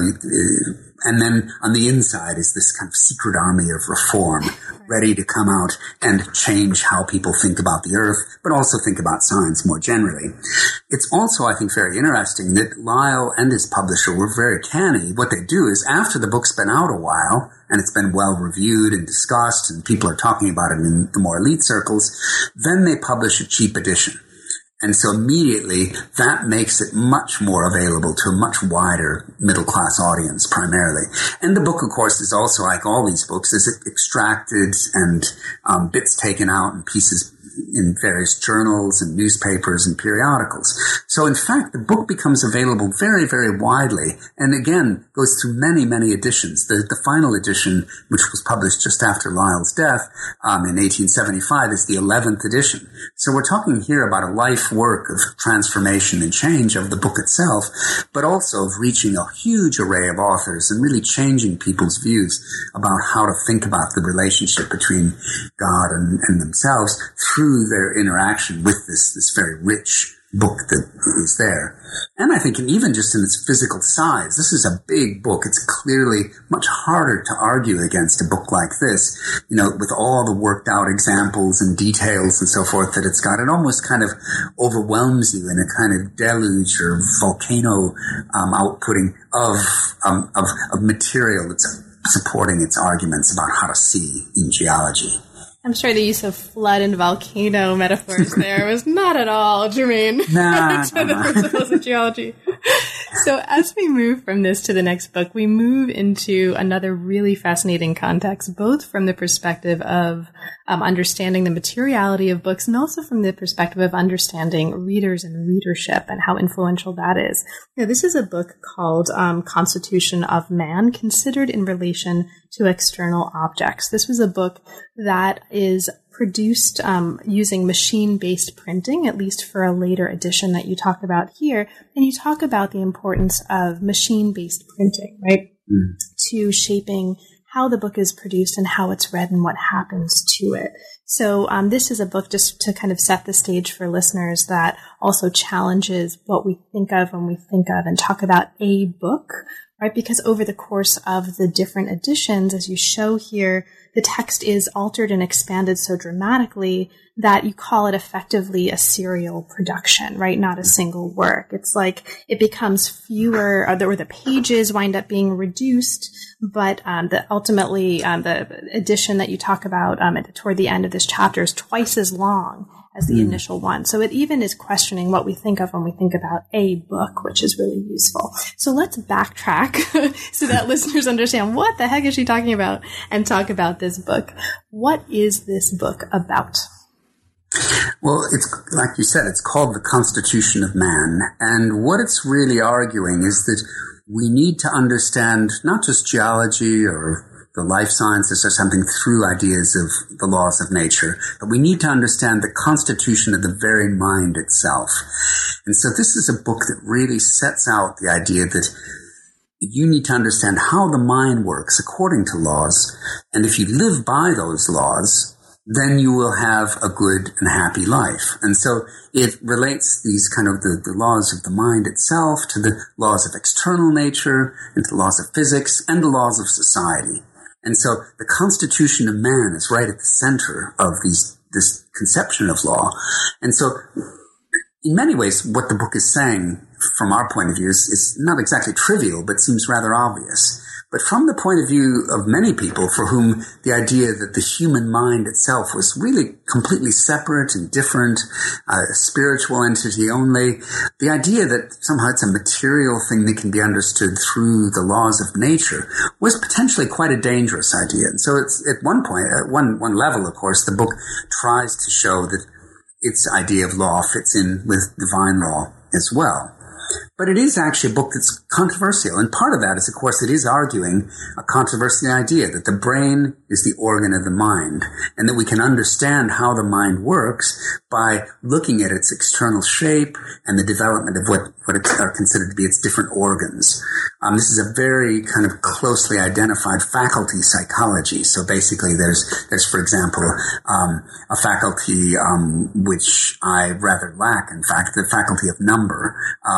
Speaker 3: and then on the inside is this kind of secret army of reform ready to come out and change how people think about the Earth, but also think about science more generally. It's also, I think, very interesting that Lyle and his publisher were very canny. What they do is, after the book's been out a while, and it's been well reviewed and discussed, and people are talking about it in the more elite circles, then they publish a cheap edition. And so immediately that makes it much more available to a much wider middle-class audience primarily. And the book, of course, is also, like all these books, is extracted and bits taken out and pieces in various journals and newspapers and periodicals. So in fact, the book becomes available very, very widely, and again, goes through many, many editions. The final edition, which was published just after Lyell's death in 1875, is the 11th edition. So we're talking here about a life work of transformation and change of the book itself, but also of reaching a huge array of authors and really changing people's views about how to think about the relationship between God and themselves through their interaction with this very rich book that is there. And I think even just in its physical size, this is a big book. It's clearly much harder to argue against a book like this, with all the worked out examples and details and so forth that it's got. It almost kind of overwhelms you in a kind of deluge or volcano outputting of material that's supporting its arguments about how to see in geology.
Speaker 2: I'm sure the use of flood and volcano metaphors there was not at all germane to the Principles of Geology. So as we move from this to the next book, we move into another really fascinating context, both from the perspective of understanding the materiality of books and also from the perspective of understanding readers and readership and how influential that is. This is a book called Constitution of Man, Considered in Relation to External Objects. This was a book that is produced using machine-based printing, at least for a later edition that you talk about here. And you talk about the importance of machine-based printing, right, to shaping how the book is produced and how it's read and what happens to it. So this is a book, just to kind of set the stage for listeners, that also challenges what we think of when we think of and talk about a book, right? Because over the course of the different editions, as you show here, the text is altered and expanded so dramatically that you call it effectively a serial production, right? Not a single work. It's like it becomes fewer, or the pages wind up being reduced, but ultimately the edition that you talk about toward the end of this chapter is twice as long as the initial one. So it even is questioning what we think of when we think about a book, which is really useful. So let's backtrack so that listeners understand what the heck is she talking about and talk about this book. What is this book about?
Speaker 3: Well, it's like you said, it's called The Constitution of Man. And what it's really arguing is that we need to understand not just geology or the life sciences or something through ideas of the laws of nature, but we need to understand the constitution of the very mind itself. And so this is a book that really sets out the idea that you need to understand how the mind works according to laws. And if you live by those laws, then you will have a good and happy life. And so it relates these kind of the laws of the mind itself to the laws of external nature and to the laws of physics and the laws of society. And so the constitution of man is right at the center of this conception of law. And so in many ways, what the book is saying from our point of view is not exactly trivial, but seems rather obvious. But from the point of view of many people for whom the idea that the human mind itself was really completely separate and different, a spiritual entity only, the idea that somehow it's a material thing that can be understood through the laws of nature was potentially quite a dangerous idea. And so it's at one point, at one level, of course, the book tries to show that its idea of law fits in with divine law as well. But it is actually a book that's controversial. And part of that is, of course, it is arguing a controversial idea that the brain is the organ of the mind and that we can understand how the mind works by looking at its external shape and the development of what are considered to be its different organs. This is a very kind of closely identified faculty psychology. So basically there's for example, a faculty which I rather lack, in fact, the faculty of number,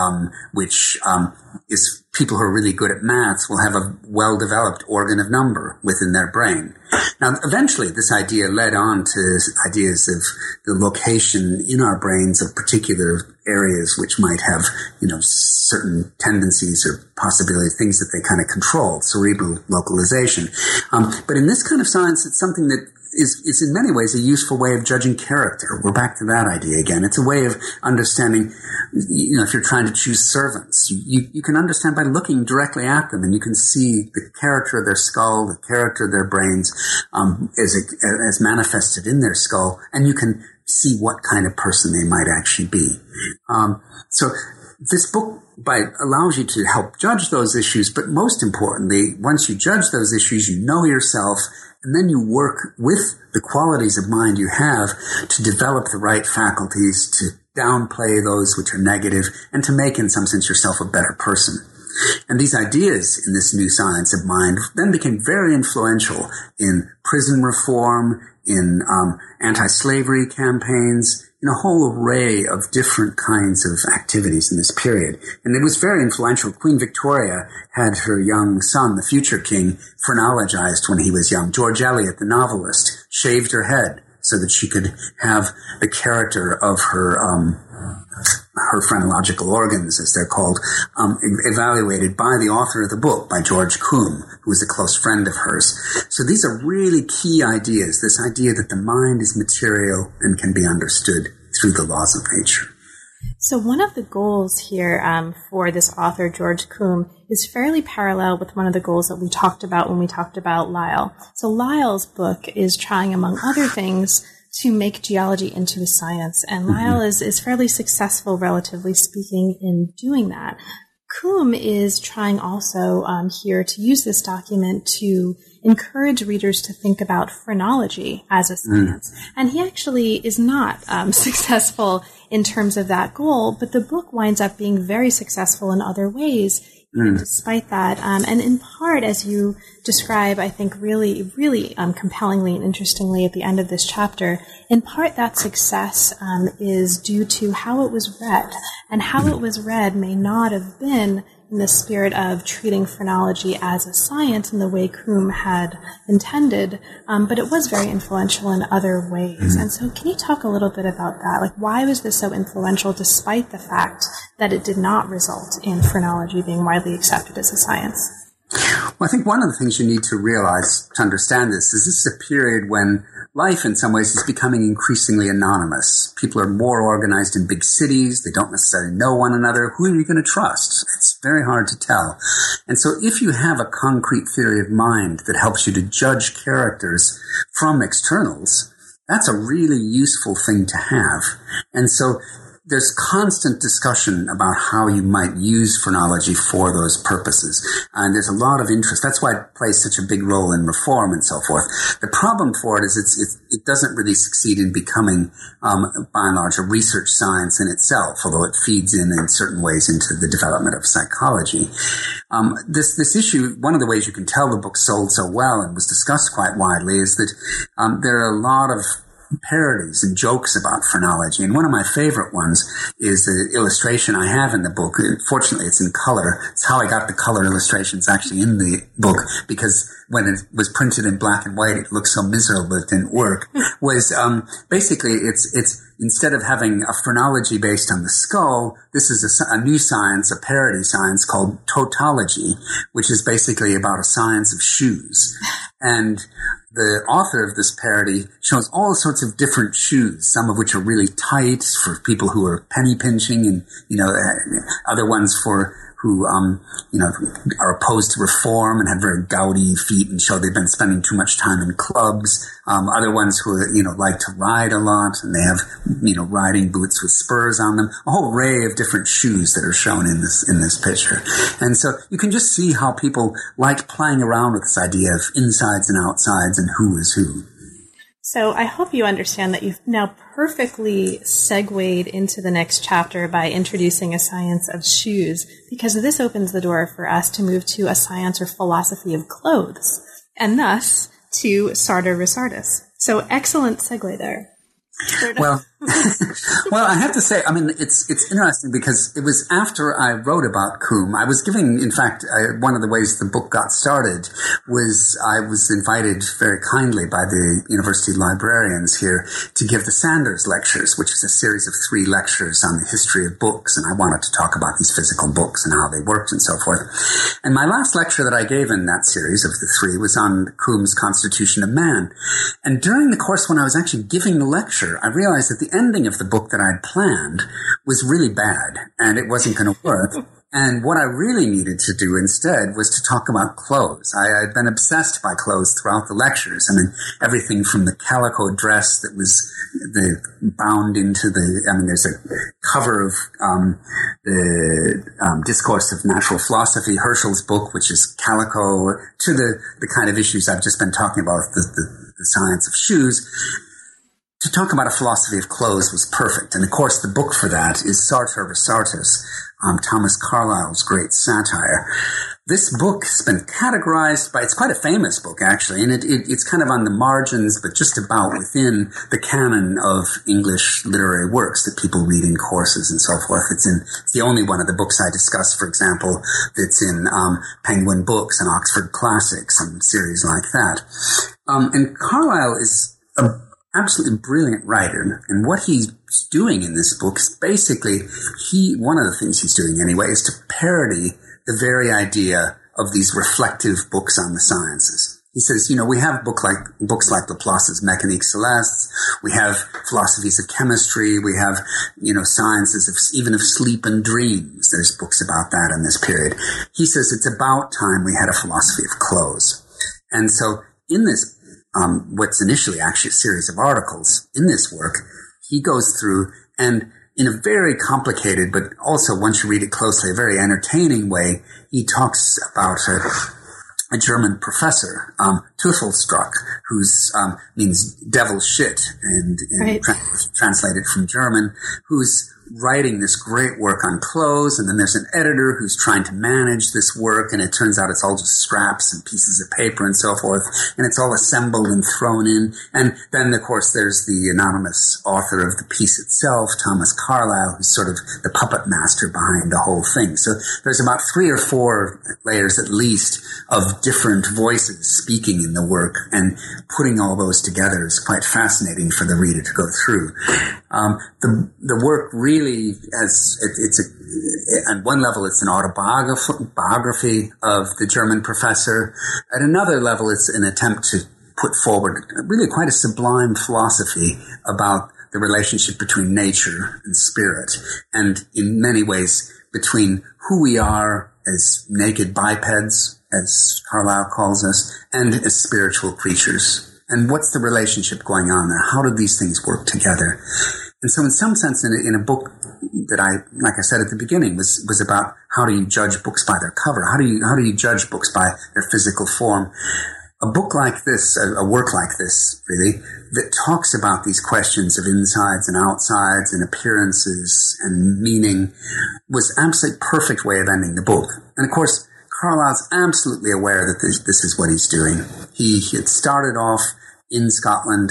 Speaker 3: which is people who are really good at maths will have a well-developed organ of number within their brain. Now, eventually, this idea led on to ideas of the location in our brains of particular areas which might have, certain tendencies or possibilities, things that they kind of control, cerebral localization. But in this kind of science, it's something that is in many ways a useful way of judging character. We're back to that idea again. It's a way of understanding, if you're trying to choose servants, you can understand by looking directly at them, and you can see the character of their skull, the character of their brains, as manifested in their skull, and you can see what kind of person they might actually be. So this book allows you to help judge those issues, but most importantly, once you judge those issues, you know yourself, and then you work with the qualities of mind you have to develop the right faculties, to downplay those which are negative, and to make, in some sense, yourself a better person. And these ideas in this new science of mind then became very influential in prison reform, in anti-slavery campaigns, in a whole array of different kinds of activities in this period. And it was very influential. Queen Victoria had her young son, the future king, phrenologized when he was young. George Eliot, the novelist, shaved her head so that she could have the character of her phrenological organs, as they're called, evaluated by the author of the book, by George Combe, who was a close friend of hers. So these are really key ideas, this idea that the mind is material and can be understood through the laws of nature.
Speaker 2: So one of the goals here for this author, George Combe, is fairly parallel with one of the goals that we talked about when we talked about Lyell. So Lyell's book is trying, among other things, to make geology into a science. And Lyell is fairly successful, relatively speaking, in doing that. Combe is trying also here to use this document to encourage readers to think about phrenology as a science. And he actually is not successful in terms of that goal, but the book winds up being very successful in other ways, despite that. And in part, as you describe, I think really, really compellingly and interestingly at the end of this chapter, in part that success is due to how it was read. And how it was read may not have been in the spirit of treating phrenology as a science in the way Kuhn had intended, but it was very influential in other ways. And so can you talk a little bit about that? Like, why was this so influential despite the fact that it did not result in phrenology being widely accepted as a science?
Speaker 3: Well, I think one of the things you need to realize to understand this is a period when life in some ways is becoming increasingly anonymous. People are more organized in big cities. They don't necessarily know one another. Who are you going to trust? It's very hard to tell. And so if you have a concrete theory of mind that helps you to judge characters from externals, that's a really useful thing to have. And so there's constant discussion about how you might use phrenology for those purposes. And there's a lot of interest. That's why it plays such a big role in reform and so forth. The problem for it is it doesn't really succeed in becoming, by and large, a research science in itself, although it feeds in certain ways into the development of psychology. This issue, one of the ways you can tell the book sold so well and was discussed quite widely is that there are a lot of parodies and jokes about phrenology. And one of my favorite ones is the illustration I have in the book. Fortunately, it's in color. It's how I got the color illustrations actually in the book, because when it was printed in black and white, it looked so miserable it didn't work. Was basically, it's instead of having a phrenology based on the skull, this is a new science, a parody science called tautology, which is basically about a science of shoes. And the author of this parody shows all sorts of different shoes, some of which are really tight for people who are penny pinching, and, other ones for who, are opposed to reform and have very gouty feet and show they've been spending too much time in clubs. Other ones who, like to ride a lot, and they have, riding boots with spurs on them. A whole array of different shoes that are shown in this picture. And so you can just see how people like playing around with this idea of insides and outsides and who is who.
Speaker 2: So I hope you understand that you've now perfectly segued into the next chapter by introducing a science of shoes, because this opens the door for us to move to a science or philosophy of clothes, and thus to Sartor Resartus. So excellent segue there.
Speaker 3: Well, I have to say, it's interesting because it was after I wrote about Kuhn. I was giving, in fact, one of the ways the book got started was I was invited very kindly by the university librarians here to give the Sanders Lectures, which is a series of 3 lectures on the history of books. And I wanted to talk about these physical books and how they worked and so forth. And my last lecture that I gave in that series of the 3 was on Kuhn's Constitution of Man. And during the course when I was actually giving the lecture, I realized that the ending of the book that I'd planned was really bad and it wasn't going to work. And what I really needed to do instead was to talk about clothes. I had been obsessed by clothes throughout the lectures. Everything from the calico dress that was bound into there's a cover of the Discourse of Natural Philosophy, Herschel's book, which is calico, to the kind of issues I've just been talking about, the science of shoes. To talk about a philosophy of clothes was perfect. And of course, the book for that is Sartor Resartus, Thomas Carlyle's great satire. This book has been categorized by, it's quite a famous book actually, and it's kind of on the margins, but just about within the canon of English literary works that people read in courses and so forth. It's the only one of the books I discussed, for example, that's in Penguin Books and Oxford Classics and series like that. And Carlyle is a absolutely brilliant writer, and what he's doing in this book is basically, one of the things he's doing anyway is to parody the very idea of these reflective books on the sciences. He says, we have books like Laplace's Mécanique Céleste, we have philosophies of chemistry, we have, sciences even of sleep and dreams. There's books about that in this period. He says it's about time we had a philosophy of clothes. And so in this what's initially actually a series of articles in this work, he goes through and in a very complicated, but also once you read it closely, a very entertaining way, he talks about a German professor, Teufelsdruck, who's means devil shit, and
Speaker 2: right.
Speaker 3: Translated from German, who's writing this great work on clothes, and then there's an editor who's trying to manage this work, and it turns out it's all just scraps and pieces of paper and so forth, and it's all assembled and thrown in. And then, of course, there's the anonymous author of the piece itself, Thomas Carlyle, who's sort of the puppet master behind the whole thing. So there's about 3 or 4 layers at least of different voices speaking in the work, and putting all those together is quite fascinating for the reader to go through. The work really has, on one level it's an autobiography of the German professor. At another level it's an attempt to put forward really quite a sublime philosophy about the relationship between nature and spirit, and in many ways between who we are as naked bipeds, as Carlyle calls us, and as spiritual creatures. And what's the relationship going on there? How do these things work together? And so in some sense, in a book that like I said at the beginning, was about how do you judge books by their cover? How do you judge books by their physical form? A book like this, a work like this, really, that talks about these questions of insides and outsides and appearances and meaning, was an absolutely perfect way of ending the book. And of course, Carlyle's absolutely aware that this is what he's doing. He had started off in Scotland,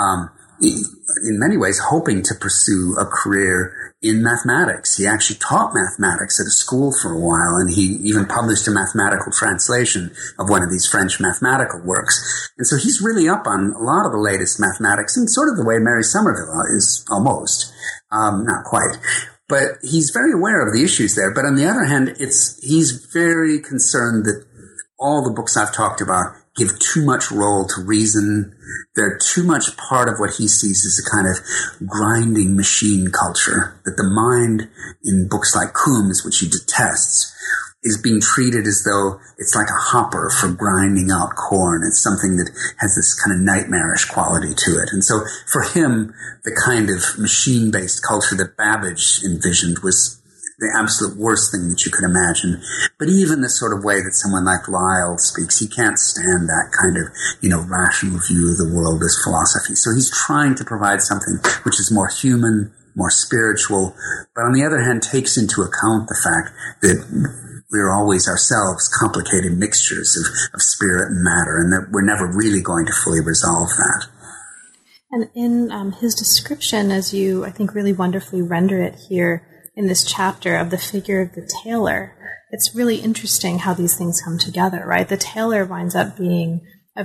Speaker 3: in many ways hoping to pursue a career in mathematics. He actually taught mathematics at a school for a while, and he even published a mathematical translation of one of these French mathematical works. And so he's really up on a lot of the latest mathematics, in sort of the way Mary Somerville is almost. Not quite. But he's very aware of the issues there. But on the other hand, he's very concerned that all the books I've talked about give too much role to reason. They're too much part of what he sees as a kind of grinding machine culture, that the mind in books like Coombs, which he detests, is being treated as though it's like a hopper for grinding out corn. It's something that has this kind of nightmarish quality to it. And so for him, the kind of machine-based culture that Babbage envisioned was the absolute worst thing that you could imagine. But even the sort of way that someone like Lyle speaks, he can't stand that kind of, rational view of the world as philosophy. So he's trying to provide something which is more human, more spiritual, but on the other hand takes into account the fact that we're always ourselves complicated mixtures of spirit and matter, and that we're never really going to fully resolve that.
Speaker 2: And in his description, as you, I think, really wonderfully render it here in this chapter of the figure of the tailor, it's really interesting how these things come together, right? The tailor winds up being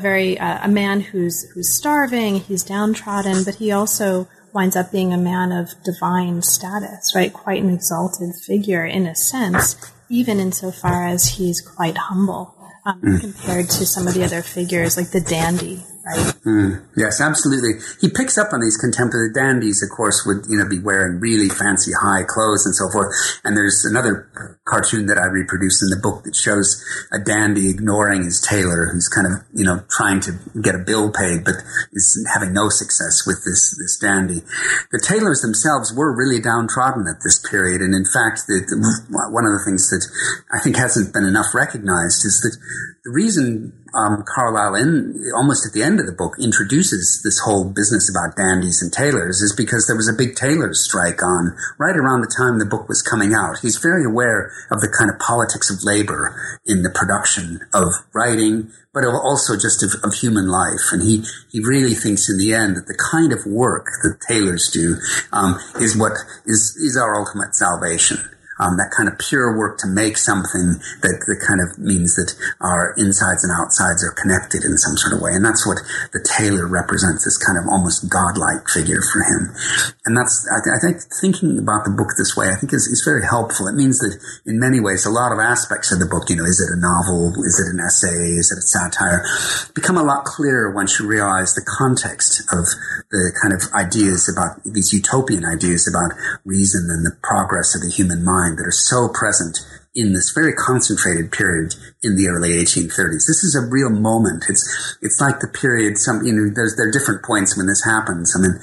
Speaker 2: a man who's starving, he's downtrodden, but he also winds up being a man of divine status, right? Quite an exalted figure in a sense, even insofar as he's quite humble compared to some of the other figures, like the dandy, right?
Speaker 3: Yes, absolutely. He picks up on these contemporary dandies, of course, would be wearing really fancy high clothes and so forth. And there's another cartoon that I reproduced in the book that shows a dandy ignoring his tailor, who's kind of trying to get a bill paid, but is having no success with this dandy. The tailors themselves were really downtrodden at this period, and in fact, one of the things that I think hasn't been enough recognized is that the reason Carlyle, almost at the end of the book, introduces this whole business about dandies and tailors is because there was a big tailors' strike on right around the time the book was coming out. He's very aware of the kind of politics of labor in the production of writing, but also just of human life. And he really thinks in the end that the kind of work that tailors do is what is our ultimate salvation. That kind of pure work to make something that kind of means that our insides and outsides are connected in some sort of way. And that's what the tailor represents, this kind of almost godlike figure for him. And that's, I think, thinking about the book this way, I think is very helpful. It means that in many ways, a lot of aspects of the book, is it a novel? Is it an essay? Is it a satire? Become a lot clearer once you realize the context of the kind of ideas about these utopian ideas about reason and the progress of the human mind that are so present in this very concentrated period in the early 1830s. This is a real moment. It's like the period, there are different points when this happens. I mean,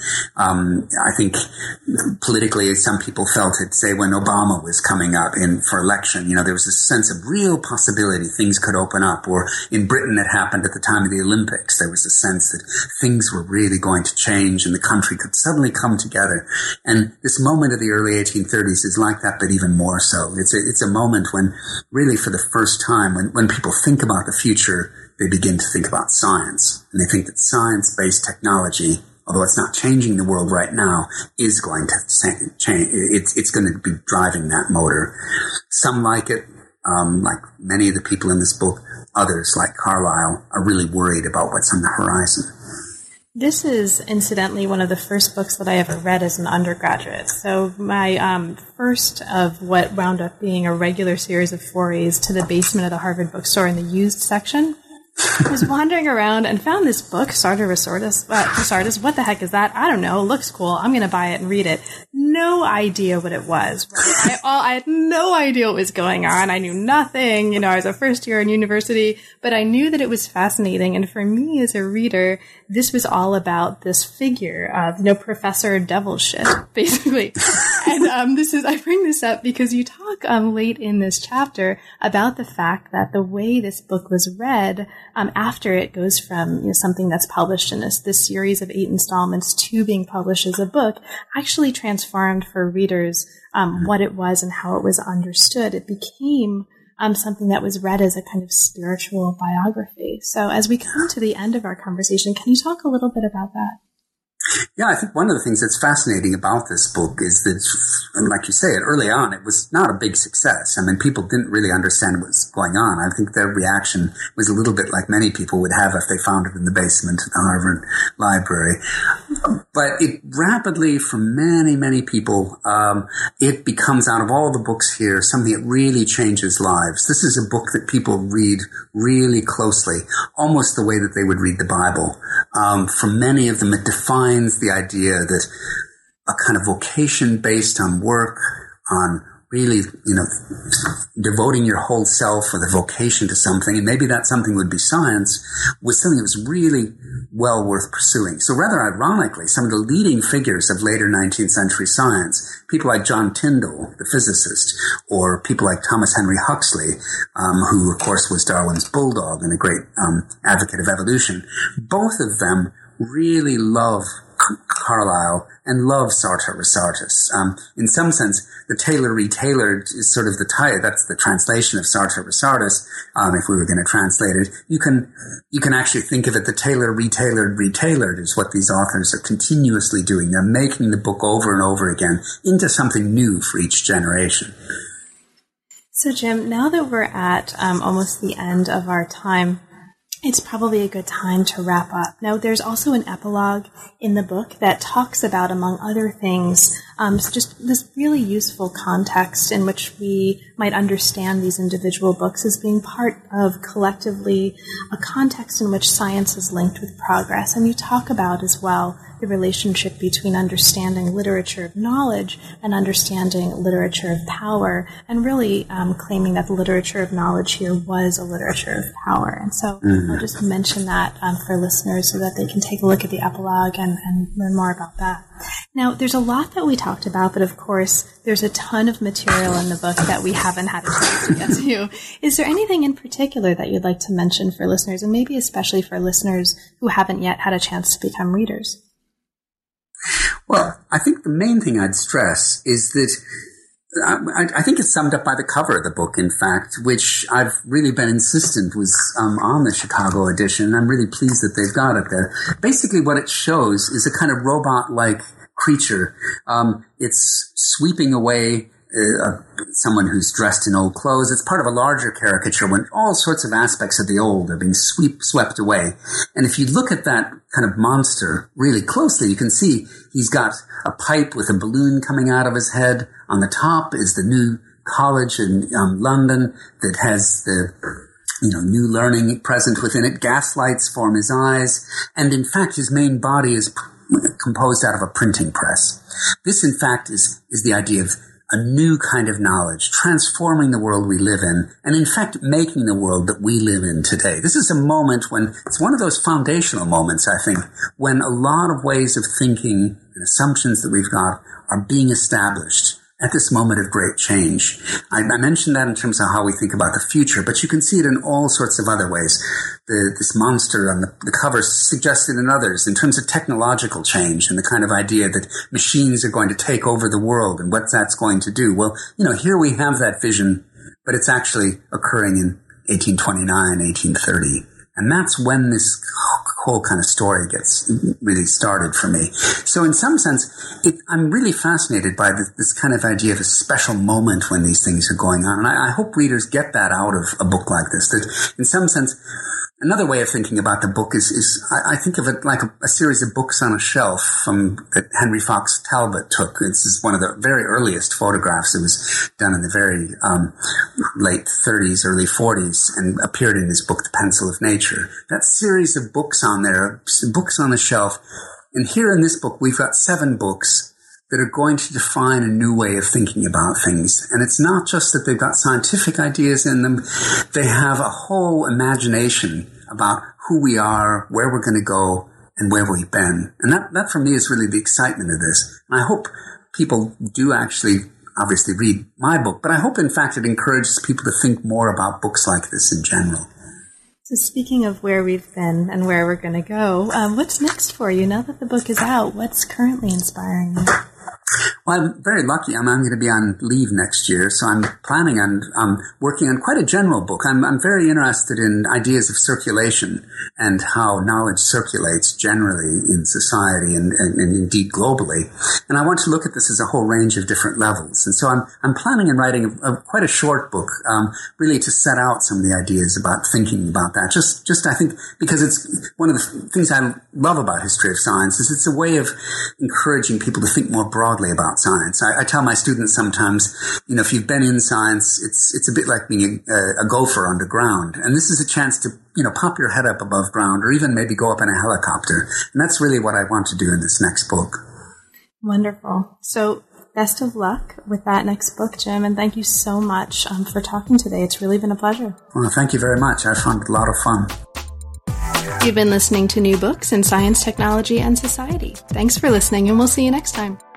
Speaker 3: I think politically some people felt it, say, when Obama was coming up for election, there was a sense of real possibility things could open up. Or in Britain, it happened at the time of the Olympics. There was a sense that things were really going to change and the country could suddenly come together. And this moment of the early 1830s is like that, but even more so. It's a moment when really for the first time, when people think about the future, they begin to think about science. And they think that science-based technology, although it's not changing the world right now, is going to change. It's going to be driving that motor. Some like it, like many of the people in this book. Others, like Carlyle, are really worried about what's on the horizon.
Speaker 2: This is, incidentally, one of the first books that I ever read as an undergraduate. So my first of what wound up being a regular series of forays to the basement of the Harvard bookstore in the used section. I was wandering around and found this book, Sartor Resartus. What the heck is that? I don't know. It looks cool. I'm going to buy it and read it. No idea what it was. Right? I had no idea what was going on. I knew nothing. I was a first year in university, but I knew that it was fascinating. And for me as a reader, this was all about this figure of, Professor Devil Shit, basically. And I bring this up because you talk late in this chapter about the fact that the way this book was read after it goes from something that's published in this series of 8 installments to being published as a book actually transformed for readers what it was and how it was understood. It became something that was read as a kind of spiritual biography. So as we come to the end of our conversation, can you talk a little bit about that?
Speaker 3: Yeah, I think one of the things that's fascinating about this book is that, like you say, early on, it was not a big success. I mean, people didn't really understand what was going on. I think their reaction was a little bit like many people would have if they found it in the basement of the Harvard Library. But it rapidly, for many, many people, it becomes, out of all the books here, something that really changes lives. This is a book that people read really closely, almost the way that they would read the Bible. For many of them, it defines the idea that a kind of vocation based on work, on really, devoting your whole self with a vocation to something, and maybe that something would be science, was something that was really well worth pursuing. So rather ironically, some of the leading figures of later 19th century science, people like John Tyndall, the physicist, or people like Thomas Henry Huxley, who of course was Darwin's bulldog and a great advocate of evolution, both of them really love Carlyle and love Sartor Resartus. In some sense, the Taylor Retailored is sort of the title. That's the translation of Sartor Resartus. If we were going to translate it, you can actually think of it. The Taylor Retailored is what these authors are continuously doing. They're making the book over and over again into something new for each generation.
Speaker 2: So, Jim, now that we're at almost the end of our time, it's probably a good time to wrap up. Now, there's also an epilogue in the book that talks about, among other things, just this really useful context in which we might understand these individual books as being part of collectively a context in which science is linked with progress. And you talk about as well the relationship between understanding literature of knowledge and understanding literature of power, and really claiming that the literature of knowledge here was a literature of power. And so I'll just mention that for listeners so that they can take a look at the epilogue and learn more about that. Now, there's a lot that we talked about, but of course, there's a ton of material in the book that we haven't had a chance to get to. Is there anything in particular that you'd like to mention for listeners, and maybe especially for listeners who haven't yet had a chance to become readers?
Speaker 3: Well, I think the main thing I'd stress is that I think it's summed up by the cover of the book, in fact, which I've really been insistent was on the Chicago edition. I'm really pleased that they've got it there. Basically, what it shows is a kind of robot-like creature. It's sweeping away someone who's dressed in old clothes. It's part of a larger caricature when all sorts of aspects of the old are being swept away. And if you look at that kind of monster really closely, you can see he's got a pipe with a balloon coming out of his head. On the top is the new college in London that has the new learning present within it. Gaslights form his eyes. And in fact, his main body is composed out of a printing press. This, in fact, is the idea of a new kind of knowledge, transforming the world we live in, and in fact, making the world that we live in today. This is a moment when, it's one of those foundational moments, I think, when a lot of ways of thinking and assumptions that we've got are being established at this moment of great change. I mentioned that in terms of how we think about the future, but you can see it in all sorts of other ways. This monster on the cover suggested in others in terms of technological change and the kind of idea that machines are going to take over the world and what that's going to do. Well, here we have that vision, but it's actually occurring in 1829, 1830. And that's when this whole kind of story gets really started for me. So in some sense, I'm really fascinated by this kind of idea of a special moment when these things are going on. And I hope readers get that out of a book like this, that in some sense, another way of thinking about the book is I think of it like a series of books on a shelf that Henry Fox Talbot took. This is one of the very earliest photographs. It was done in the very late 30s, early 40s, and appeared in his book, The Pencil of Nature. That series of books on there, books on the shelf. And here in this book, we've got 7 books that are going to define a new way of thinking about things. And it's not just that they've got scientific ideas in them. They have a whole imagination about who we are, where we're going to go, and where we've been. And that for me is really the excitement of this. And I hope people do actually obviously read my book, but I hope in fact it encourages people to think more about books like this in general.
Speaker 2: So speaking of where we've been and where we're going to go, what's next for you? Now that the book is out, what's currently inspiring you?
Speaker 3: Well, I'm very lucky. I'm going to be on leave next year, so I'm planning on working on quite a general book. I'm very interested in ideas of circulation and how knowledge circulates generally in society and indeed globally. And I want to look at this as a whole range of different levels. And so I'm planning on writing quite a short book, really to set out some of the ideas about thinking about that. Just I think because it's one of the things I love about history of science is it's a way of encouraging people to think more broadly about science. I tell my students sometimes, if you've been in science, it's a bit like being a gopher underground. And this is a chance to, pop your head up above ground or even maybe go up in a helicopter. And that's really what I want to do in this next book.
Speaker 2: Wonderful. So best of luck with that next book, Jim. And thank you so much for talking today. It's really been a pleasure.
Speaker 3: Well, thank you very much. I found it a lot of fun.
Speaker 2: You've been listening to New Books in Science, Technology, and Society. Thanks for listening, and we'll see you next time.